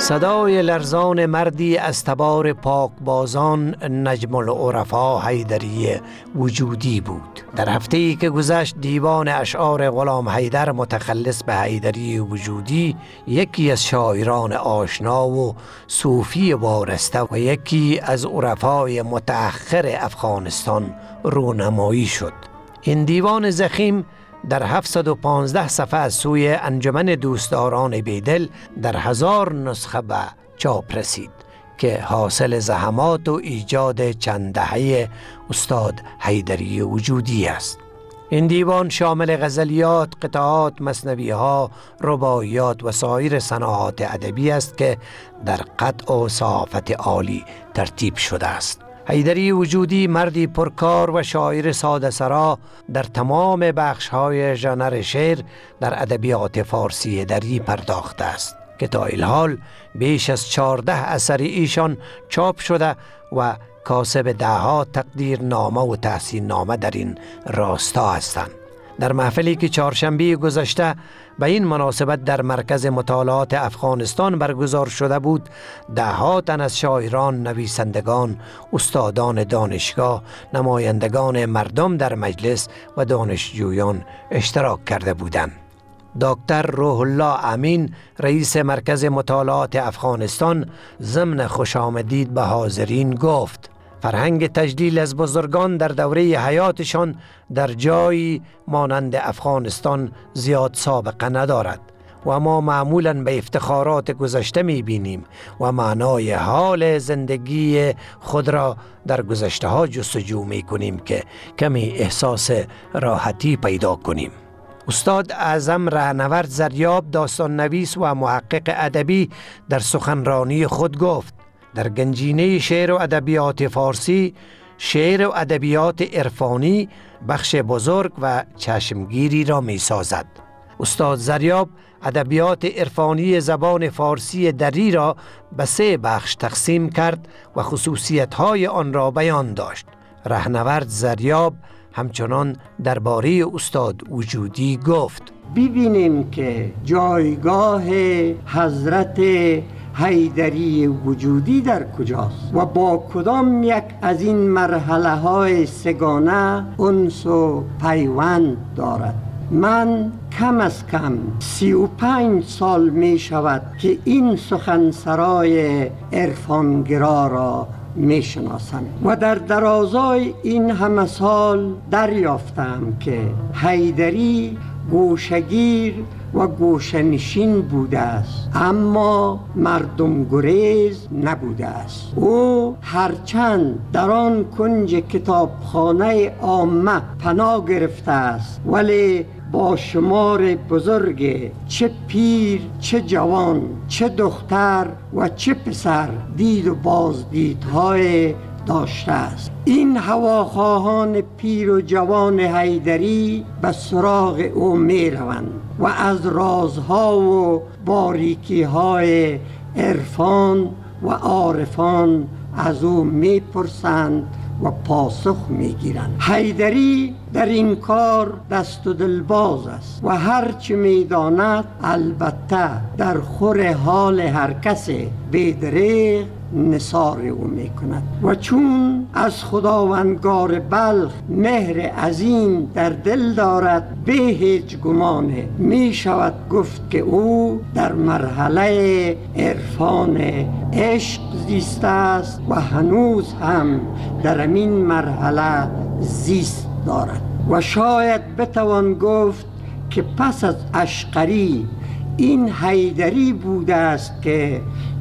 صدای لرزان مردی از تبار پاکبازان نجم العرفا حیدری وجودی بود. در هفته‌ای که گذشت دیوان اشعار غلام حیدر متخلص به حیدری وجودی یکی از شاعران آشنا و صوفی وارسته و یکی از عرفای متأخر افغانستان رونمایی شد. این دیوان ضخیم در هفتصد و پانزده صفحه از سوی انجمن دوستداران بیدل در هزار نسخه به چاپ رسید که حاصل زحمات و ایجاد چند دهه استاد حیدری وجودی است. این دیوان شامل غزلیات، قطعات، مثنوی‌ها، رباعیات و سایر صناعات ادبی است که در قطع و صحافت عالی ترتیب شده است. حیدری وجودی مردی پرکار و شاعر ساده سرا در تمام بخش‌های ژانر شعر در ادبیات فارسی دری پرداخته است که تا الحال بیش از چهارده اثر ایشان چاپ شده و کاسب ده‌ها تقدیرنامه و تحسین نامه در این راستا هستند. در محفلی که چهارشنبه گذشته به این مناسبت در مرکز مطالعات افغانستان برگزار شده بود، ده‌ها تن از شاعران، نویسندگان، استادان دانشگاه، نمایندگان مردم در مجلس و دانشجویان اشتراک کرده بودند. دکتر روح الله امین رئیس مرکز مطالعات افغانستان ضمن خوش آمدید به حاضرین گفت: فرهنگ تجلیل از بزرگان در دوره حیاتشان در جایی مانند افغانستان زیاد سابقه ندارد و ما معمولاً به افتخارات گذشته می بینیم و معنای حال زندگی خود را در گذشته ها جستجو می کنیم که کمی احساس راحتی پیدا کنیم. استاد اعظم رهنورد زریاب، داستان نویس و محقق ادبی، در سخنرانی خود گفت: در گنجینه شعر و ادبیات فارسی، شعر و ادبیات عرفانی بخش بزرگ و چشمگیری را می سازد. استاد زریاب ادبیات عرفانی زبان فارسی دری را به سه بخش تقسیم کرد و خصوصیت‌های آن را بیان داشت. رهنورد زریاب همچنان درباره استاد وجودی گفت: ببینیم که جایگاه حضرت حیدری وجودی در کجاست و با کدام یک از این مرحله های سگانه انس و پیوند دارد. من کم از کم سی و پنج سال می شود که این سخنسرای عرفانگرا را می شناسم و در درازای این همه سال دریافتم که حیدری گوشگیر و گوشنشین بوده است، اما مردم گریز نبوده است. او هرچند در آن کنج کتابخانه عامه پناه گرفته است، ولی با شمار بزرگ چه پیر، چه جوان، چه دختر و چه پسر دید و بازدیدهای داشته است. این هواخواهان پیر و جوان حیدری به سراغ او می روند و از رازها و باریکی‌های عرفان و عارفان از او می پرسند و پاسخ می گیرند. حیدری در این کار دست و دلباز است و هرچی می داند البته در خور حال هر کس بی‌دریغ نثار او می کند و چون از خداوندگار بلخ مهر عظیم در دل دارد، به هیچ گمان می شود گفت که او در مرحله عرفان عشق زیسته است و هنوز هم در این مرحله زیست دارد و شاید بتوان گفت که پس از اشقری این حیدری بوده است که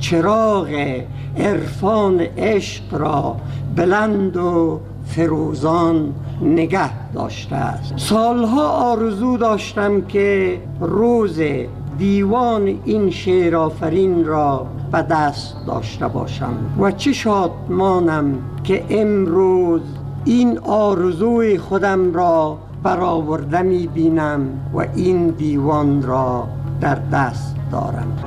چراغ عرفان عشق را بلند و فروزان نگه داشته است. سالها آرزو داشتم که روز دیوان این شعر آفرین را به دست داشته باشم و چه شادمانم که امروز این آرزوی خودم را برآورده می بینم و این دیوان را در دست دارم.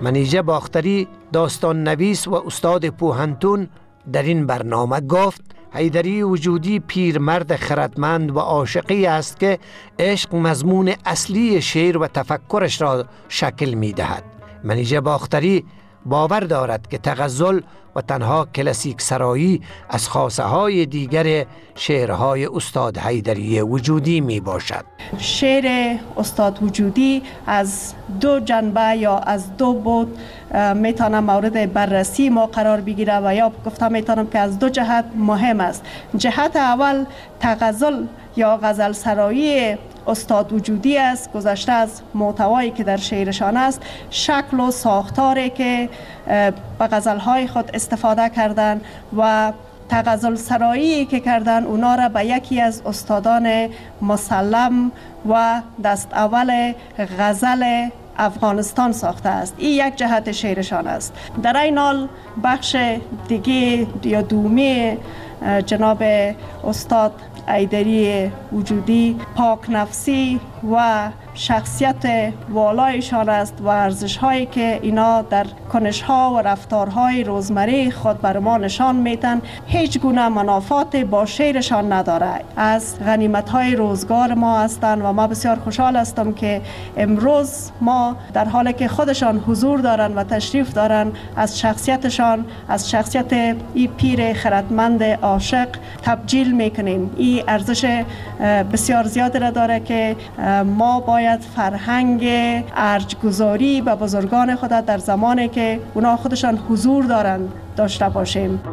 منیژه باختری، داستان نویس و استاد پوهنتون، در این برنامه گفت: حیدری وجودی پیرمرد خردمند و عاشقی است که عشق مضمون اصلی شعر و تفکرش را شکل می دهد. منیژه باختری باور دارد که تغزل و تنها کلاسیک سرایی از خاصه های دیگر شعرهای استاد حیدری وجودی می باشد. شعر استاد وجودی از دو جنبه یا از دو بود میتونه مورد بررسی ما قرار بگیره و یا گفتم میتونم که از دو جهت مهم است. جهت اول تغزل یا غزل سرایی استاد وجودی است، گذشته از محتوایی که در شعرشان است، شکل و ساختاری که به غزلهای خود استفاده کردن و تغزل سرایی که کردن اونا را به یکی از استادان مسلم و دست اول غزل افغانستان ساخته است. این یک جهت شعرشان است. در این حال بخش دیگه یا دومی جناب استاد حیدری وجودی پاک نفسی و شخصیت والایشان است و ارزش هایی که اینا در کنش ها و رفتارهای روزمره خود بر ما نشان میتن هیچ گونه منافات با شعرشان نداره، از غنیمت های روزگار ما هستند و ما بسیار خوشحال هستم که امروز ما در حالی که خودشان حضور دارن و تشریف دارن از شخصیتشان، از شخصیت این پیر خردمند عاشق تبجیل میکنیم. این ارزش بسیار زیادی را داره که ما باید فرهنگ ارجگذاری به بزرگان خود در زمانی که اونا خودشان حضور دارند داشته باشیم.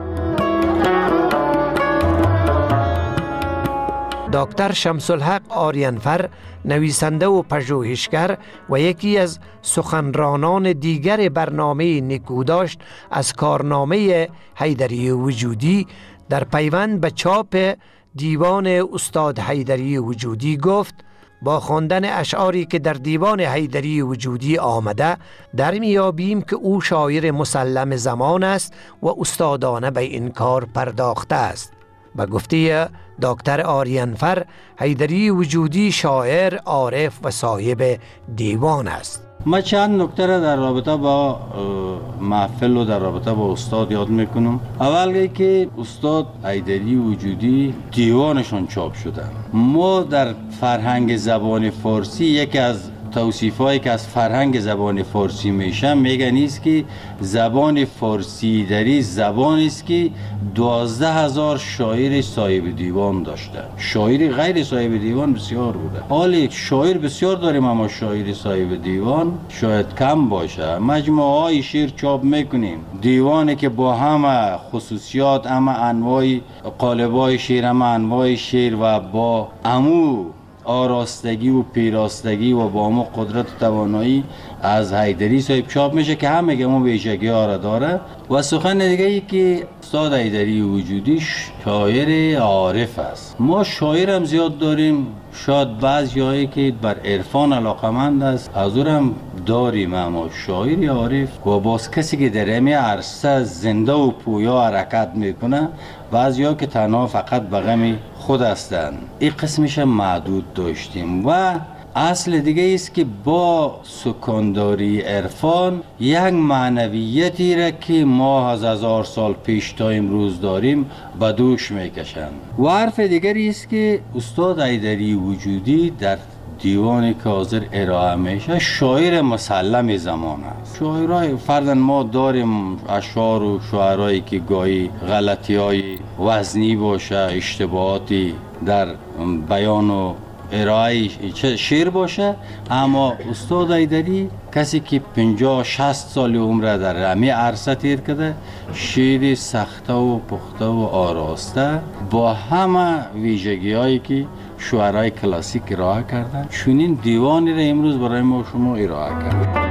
دکتر شمس الحق آریانفر، نویسنده و پژوهشگر و یکی از سخنرانان دیگر برنامه نیکوداشت از کارنامه حیدری وجودی، در پیوند به چاپ دیوان استاد حیدری وجودی گفت: با خواندن اشعاری که در دیوان حیدری وجودی آمده در میابیم که او شاعر مسلم زمان است و استادانه به این کار پرداخته است. به گفته دکتر آریانفر، حیدری وجودی شاعر، عارف و صاحب دیوان است. ما چند نکته را در رابطه با محفل و در رابطه با استاد یاد میکنم. اول که استاد حیدری وجودی دیوانشون چاپ شده. ما در فرهنگ زبان فارسی یکی از توصیفایی که از فرهنگ زبان فارسی میشه میگن است که زبان فارسی دری زبانی است که دوازده هزار شاعر صاحب دیوان داشته. شاعر غیر صاحب دیوان بسیار بوده. حالی شاعر بسیار داریم اما شاعر صاحب دیوان شاید کم باشه. مجموعه های شعر چاپ میکنیم، دیوانی که با همه خصوصیات، همه انواع قالب‌های شعر، همه انواع شعر و با عمو آراستگی و پیراستگی و با ما قدرت و توانایی از حیدری صاحب چاپ میشه که همه گمو ویژگی ها را داره. و سخن دیگه ای که استاد حیدری وجودی شاعر عارف است. ما شاعر هم زیاد داریم، شاید بعض جایی که بر عرفان علاقمند است از او هم داریم، اما شاعر عارف و باز کسی که در همه عرصه زنده و پویا حرکت میکنه، بعضیا که تنها فقط به غم خود هستند. این قسمش معدود داشتیم. و اصل دیگه است که با سکنداری عرفان یک معنویتی را که ما از هزار سال پیش تا امروز داریم به دوش میکشند. و حرف دیگری است که استاد حیدری وجودی در دیوانی که حاضر ارائه میشه شاعر مسلم زمان است. شاعرای فردن ما داریم اشعار و شعرایی که گاهی غلطی های وزنی باشه، اشتباهاتی در بیان و ارائه شعر باشه، اما استاد حیدری کسی که پنجاه شصت سال عمر در همه عرصه تیر کرده، شعر سخته و پخته و آراسته با همه ویژگی هایی که شعرهای کلاسیک ارائه کردن، چنین دیوانی را امروز برای ما شما ارائه کردن.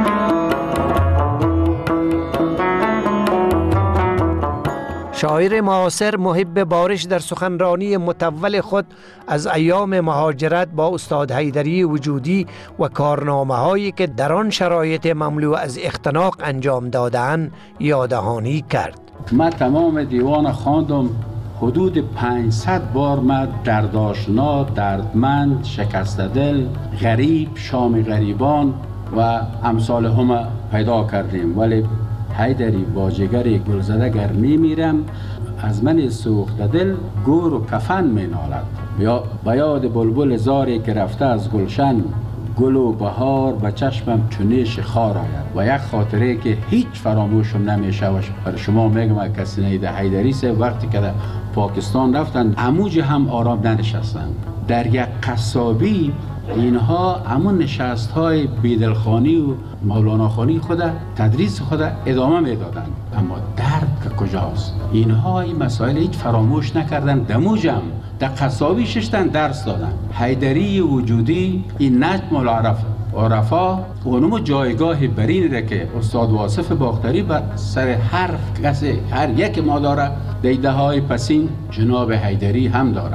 شاعر معاصر محب بارش در سخنرانی متول خود از ایام مهاجرت با استاد حیدری وجودی و کارنامه هایی که در آن شرایط مملو از اختناق انجام دادند یاددهانی کرد. من تمام دیوان خواندم، حدود پانصد بار من دردآشنا، دردمند، شکسته دل، غریب، شام غریبان و امثال هم پیدا کردیم، ولی حیدری با جگر گلزده گر میمیرم، از من سوخته دل گور و کفن می نالد. یا به یاد بلبل زاری که رفته از گلشن، گل و بهار به چشمم چونیش خار آید. و یک خاطره که هیچ فراموشم نمیشه و شما میگم کسی نیده، حیدری سه وقتی که در پاکستان رفتن اموج هم آرام ننشستن. در یک قصابی اینها همون نشست های بیدلخانی و مولانا خانی خود تدریس خود ادامه میدادن، اما درد که کجاست؟ اینها این مسائل هیچ فراموش نکردن. دموجم در قصابی ششتن درس دادن. حیدری وجودی این نجم العرف عرفا اونم جایگاه برین را که استاد واصف باختری بر سر هر کسی هر یک ما داره، دیده های پسین جناب حیدری هم داره.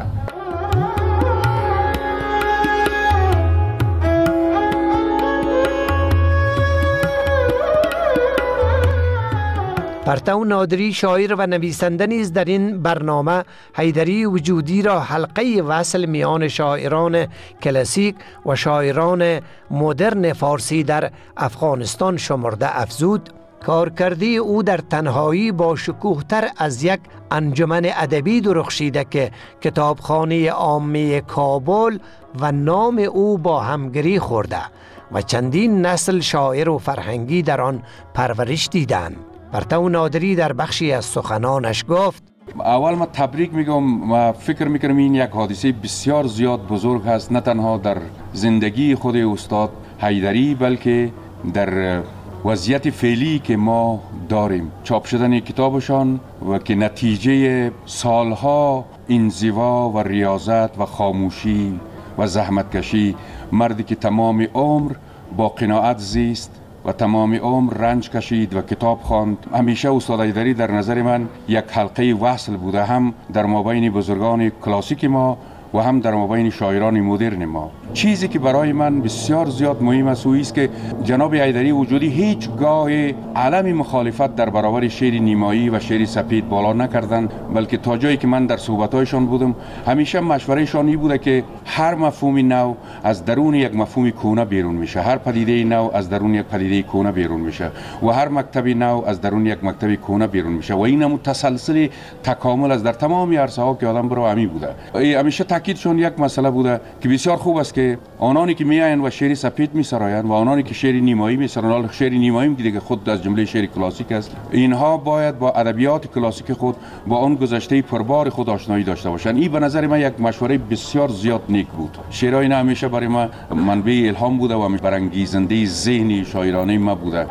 پرتو نادری شاعر و نویسنده نیز در این برنامه حیدری وجودی را حلقه وصل میان شاعران کلاسیک و شاعران مدرن فارسی در افغانستان شمرده افزود. کارکردی او در تنهایی با شکوهتر از یک انجمن ادبی درخشیده که کتابخانه عامه کابل و نام او با همگری خورده و چندین نسل شاعر و فرهنگی در آن پرورش دیدند. پرتو نادری در بخشی از سخنانش گفت: اول ما تبریک میگم. ما فکر میکنم این یک حادثه بسیار زیاد بزرگ هست، نه تنها در زندگی خود استاد حیدری بلکه در وضعیت فعلی که ما داریم. چاپ شدن کتابشان و که نتیجه سالها انزوا و ریاضت و خاموشی و زحمتکشی، مردی که تمام عمر با قناعت زیست و تمام عمر رنج کشید و کتاب خواند. همیشه استاد حیدری در نظر من یک حلقه وصل بوده، هم در مابین بزرگان کلاسیک ما و هم در مابین شاعران مدرن ما. چیزی که برای من بسیار زیاد مهم است او است که جناب حیدری وجودی هیچ گاه علم مخالفت در برابر شعر نیمایی و شعر سپید بالا نکردند، بلکه تا جایی که من در صحبت‌هایشان بودم همیشه مشورهشان این بوده که هر مفهومی نو از درون یک مفهوم کهنه بیرون میشه، هر پدیده نو از درون یک پدیده کهنه بیرون میشه و هر مکتب نو از درون یک مکتب کهنه بیرون میشه و این هم تسلسل تکامل از در تمام عرصه‌ها که آدم برو همی بوده. همیشه تاکیدشون یک مسئله بوده که بسیار خوب است که آنانی که میآیند و شعر سپید میسرایند و آنانی که شعر نیمایی میسرایند، شعر نیمایی که دیگه خود از جمله شعر کلاسیک است، اینها باید با ادبیات کلاسیک خود با آن گذشته پربار خود آشنایی داشته باشند. این به نظر من یک مشوره بسیار زیاد نیک بود. شعرهای اینا همیشه برای من منبع الهام بوده و برانگیزنده ذهنی شاعرانه ما بوده.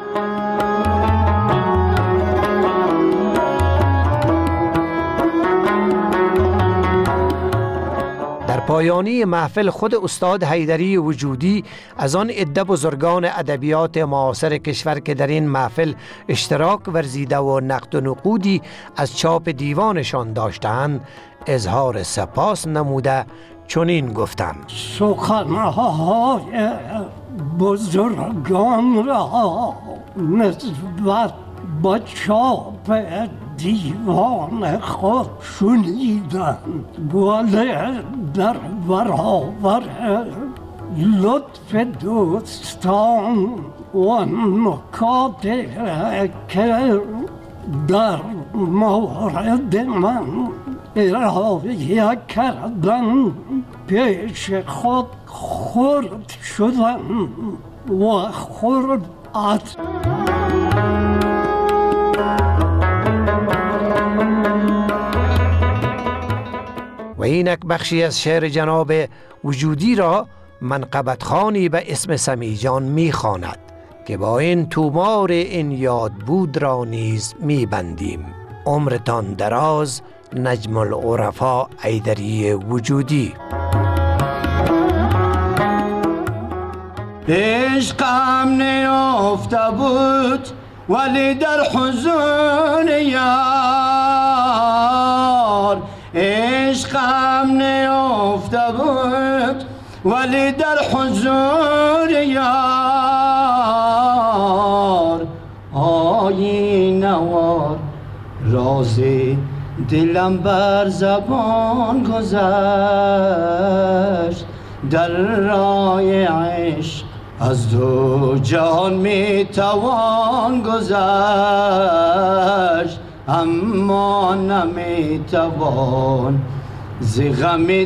در پایانی محفل خود استاد حیدری وجودی از آن عده بزرگان ادبیات معاصر کشور که در این محفل اشتراک ورزیده و نقد و نقودی از چاپ دیوانشان داشتند اظهار سپاس نموده چنین گفتند: سخنهای بزرگان را نسبت با چاپ دیوان خود شنیدند، ولی در برابر لطف دوستان و نکات که در مورد من ارائه کردن پیش خود خرد شدن و خردت. و اینک بخشی از شعر جناب وجودی را منقبت خانی به اسم سمیجان می خواند که با این تومار این یاد بود را نیز می بندیم. عمرتان دراز. نجم العرفا حیدری وجودی. عشقم نیافته بود ولی در حضور یار، عشقم نیافته بود ولی در حضور یار، آینه وار راز دلم بر زبان گذشت، در راه عشق از دو جهان می توان گذشت اما نمی توان ز غم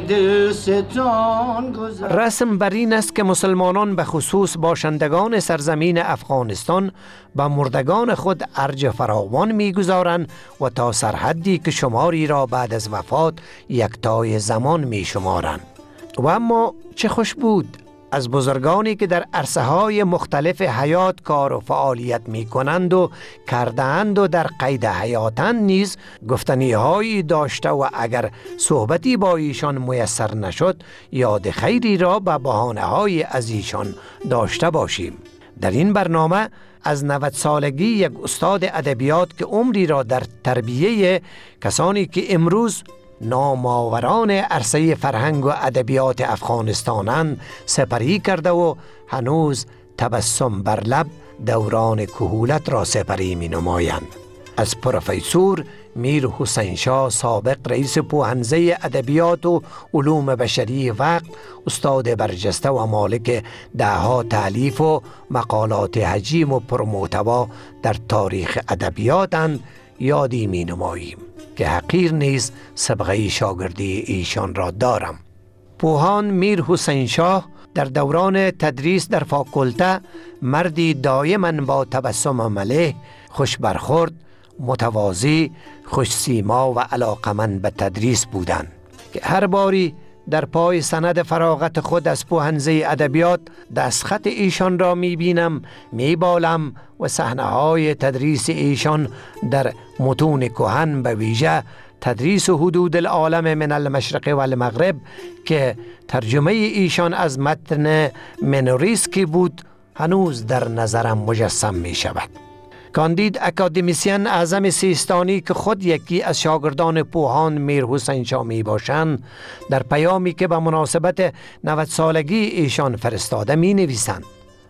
دلستان گذشت. رسم بر این است که مسلمانان به خصوص باشندگان سرزمین افغانستان به مردگان خود ارج فراوان می‌گذارند و تا سرحدی که شماری را بعد از وفات یکتای زمان می‌شمارند. و اما چه خوش بود از بزرگانی که در عرصه‌های مختلف حیات کار و فعالیت می‌کنند و کردند و در قید حیاتند نیز گفتنی‌هایی داشته و اگر صحبتی با ایشان میسر نشد یاد خیری را به بهانه‌های از ایشان داشته باشیم. در این برنامه از نود سالگی یک استاد ادبیات که عمری را در تربیه کسانی که امروز نامآوران عرصه فرهنگ و ادبیات افغانستانند سپری کرده و هنوز تبسم بر لب دوران کهولت را سپری می نمایند. از پروفسور میر حسین شاه سابق رئیس پوهنزه ادبیات و علوم بشری وقت، استاد برجسته و مالک دهها تالیف و مقالات حجیم و پرمحتوا در تاریخ ادبیاتند یادی می نماییم که حقیر نیز سابقه شاگردی ایشان را دارم. پوهان میر حسین شاه در دوران تدریس در فاکولته مردی دائما با تبسم ملیح، خوش برخورد، متواضع، خوش سیما و علاقمند به تدریس بودند که هر باری در پای سند فراغت خود از پوهنزه ادبیات دستخط ایشان را می بینم، می بالم و صحنه های تدریس ایشان در متون کهن به ویژه تدریس حدود العالم من المشرق و المغرب که ترجمه ایشان از متن منوریسکی بود هنوز در نظرم مجسم می شود. کاندید اکادمیسین اعظم سیستانی که خود یکی از شاگردان پوهان میر حسین شاه می باشند در پیامی که به مناسبت نود سالگی ایشان فرستاده می نویسند: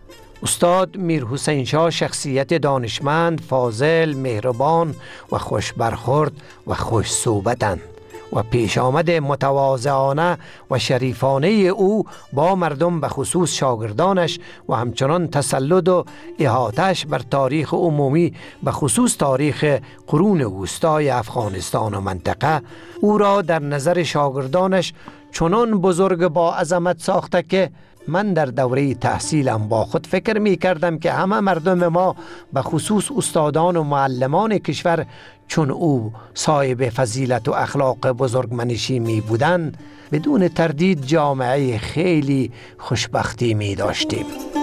استاد میر حسین شاه شخصیت دانشمند، فاضل، مهربان و خوش برخورد و خوش صحبتند و پیش آمد متواضعانه و شریفانه او با مردم به خصوص شاگردانش و همچنان تسلط و احاطه‌اش بر تاریخ عمومی به خصوص تاریخ قرون وسطای افغانستان و منطقه او را در نظر شاگردانش چنان بزرگ با عظمت ساخته که من در دوره تحصیلم با خود فکر می کردم که همه مردم ما به خصوص استادان و معلمان کشور چون او صاحب فضیلت و اخلاق بزرگمنشی می بودند بدون تردید جامعه خیلی خوشبختی می داشتیم.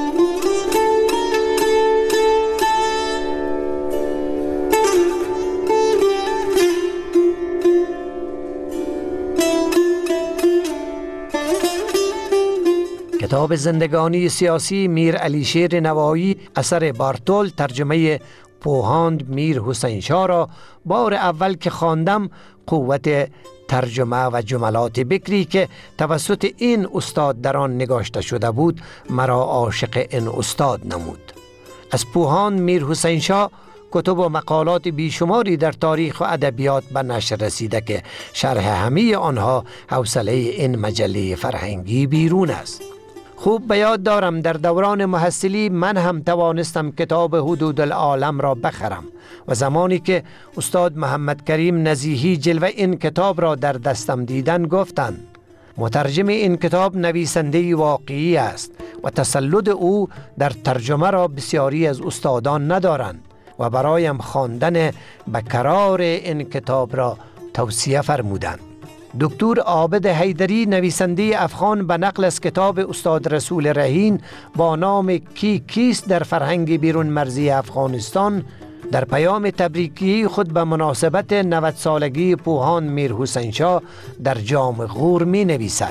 کتاب زندگانی سیاسی میر علیشیر نوایی اثر بارتول ترجمه پوهاند میر حسین شاه را بار اول که خواندم قوت ترجمه و جملات بکری که توسط این استاد در آن نگاشته شده بود مرا عاشق این استاد نمود. از پوهاند میر حسین شاه کتب و مقالات بیشماری در تاریخ و ادبیات به نشر رسیده که شرح همه آنها حوصله این مجله فرهنگی بیرون است. خوب به یاد دارم در دوران محصلی من هم توانستم کتاب حدود العالم را بخرم و زمانی که استاد محمد کریم نزیهی جلوه این کتاب را در دستم دیدن گفتند مترجم این کتاب نویسنده واقعی است و تسلط او در ترجمه را بسیاری از استادان ندارند و برایم خواندن به قرار این کتاب را توصیه فرمودند. دکتر عابد حیدری نویسنده افغان به نقل از کتاب استاد رسول رهین با نام کی کیست در فرهنگ بیرون مرزی افغانستان در پیام تبریکی خود به مناسبت نود سالگی پوهاند میر حسین شاه در جام غور می نویسد: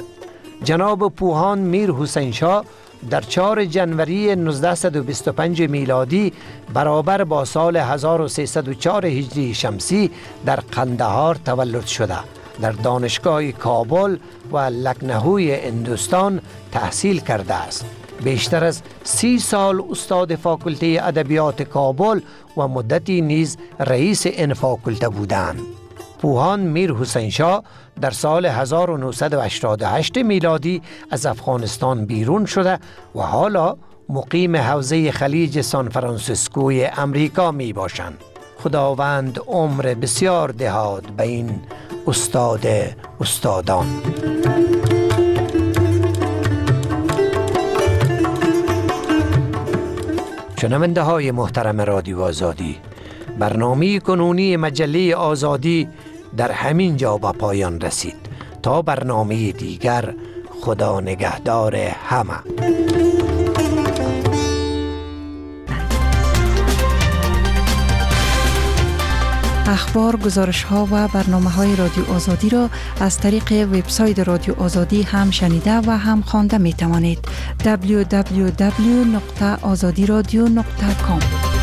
جناب پوهاند میر حسین شاه در چهارم جنوری نوزده بیست و پنج میلادی برابر با سال هزار و سیصد و چهار هجری شمسی در قندهار تولد شده. در دانشگاه کابل و لکنهوی هندوستان تحصیل کرده است. بیشتر از سی سال استاد فاکولته ادبیات کابل و مدتی نیز رئیس این فاکولته بودند. پوهاند میر حسین شاه در سال هزار و نهصد و هشتاد و هشت میلادی از افغانستان بیرون شده و حالا مقیم حوزه خلیج سان فرانسیسکوی امریکا می باشند. خداوند عمر بسیار دهاد به این استاد استادان. شنونده های محترم رادیو آزادی، برنامه کنونی مجله آزادی در همین جا به پایان رسید. تا برنامه دیگر، خدا نگهدار همه. اخبار، گزارش ها و برنامه های رادیو آزادی را از طریق وبسایت رادیو آزادی هم شنیده و هم خوانده می توانید. دبلیو دبلیو دبلیو نقطه آزادی رادیو نقطه کام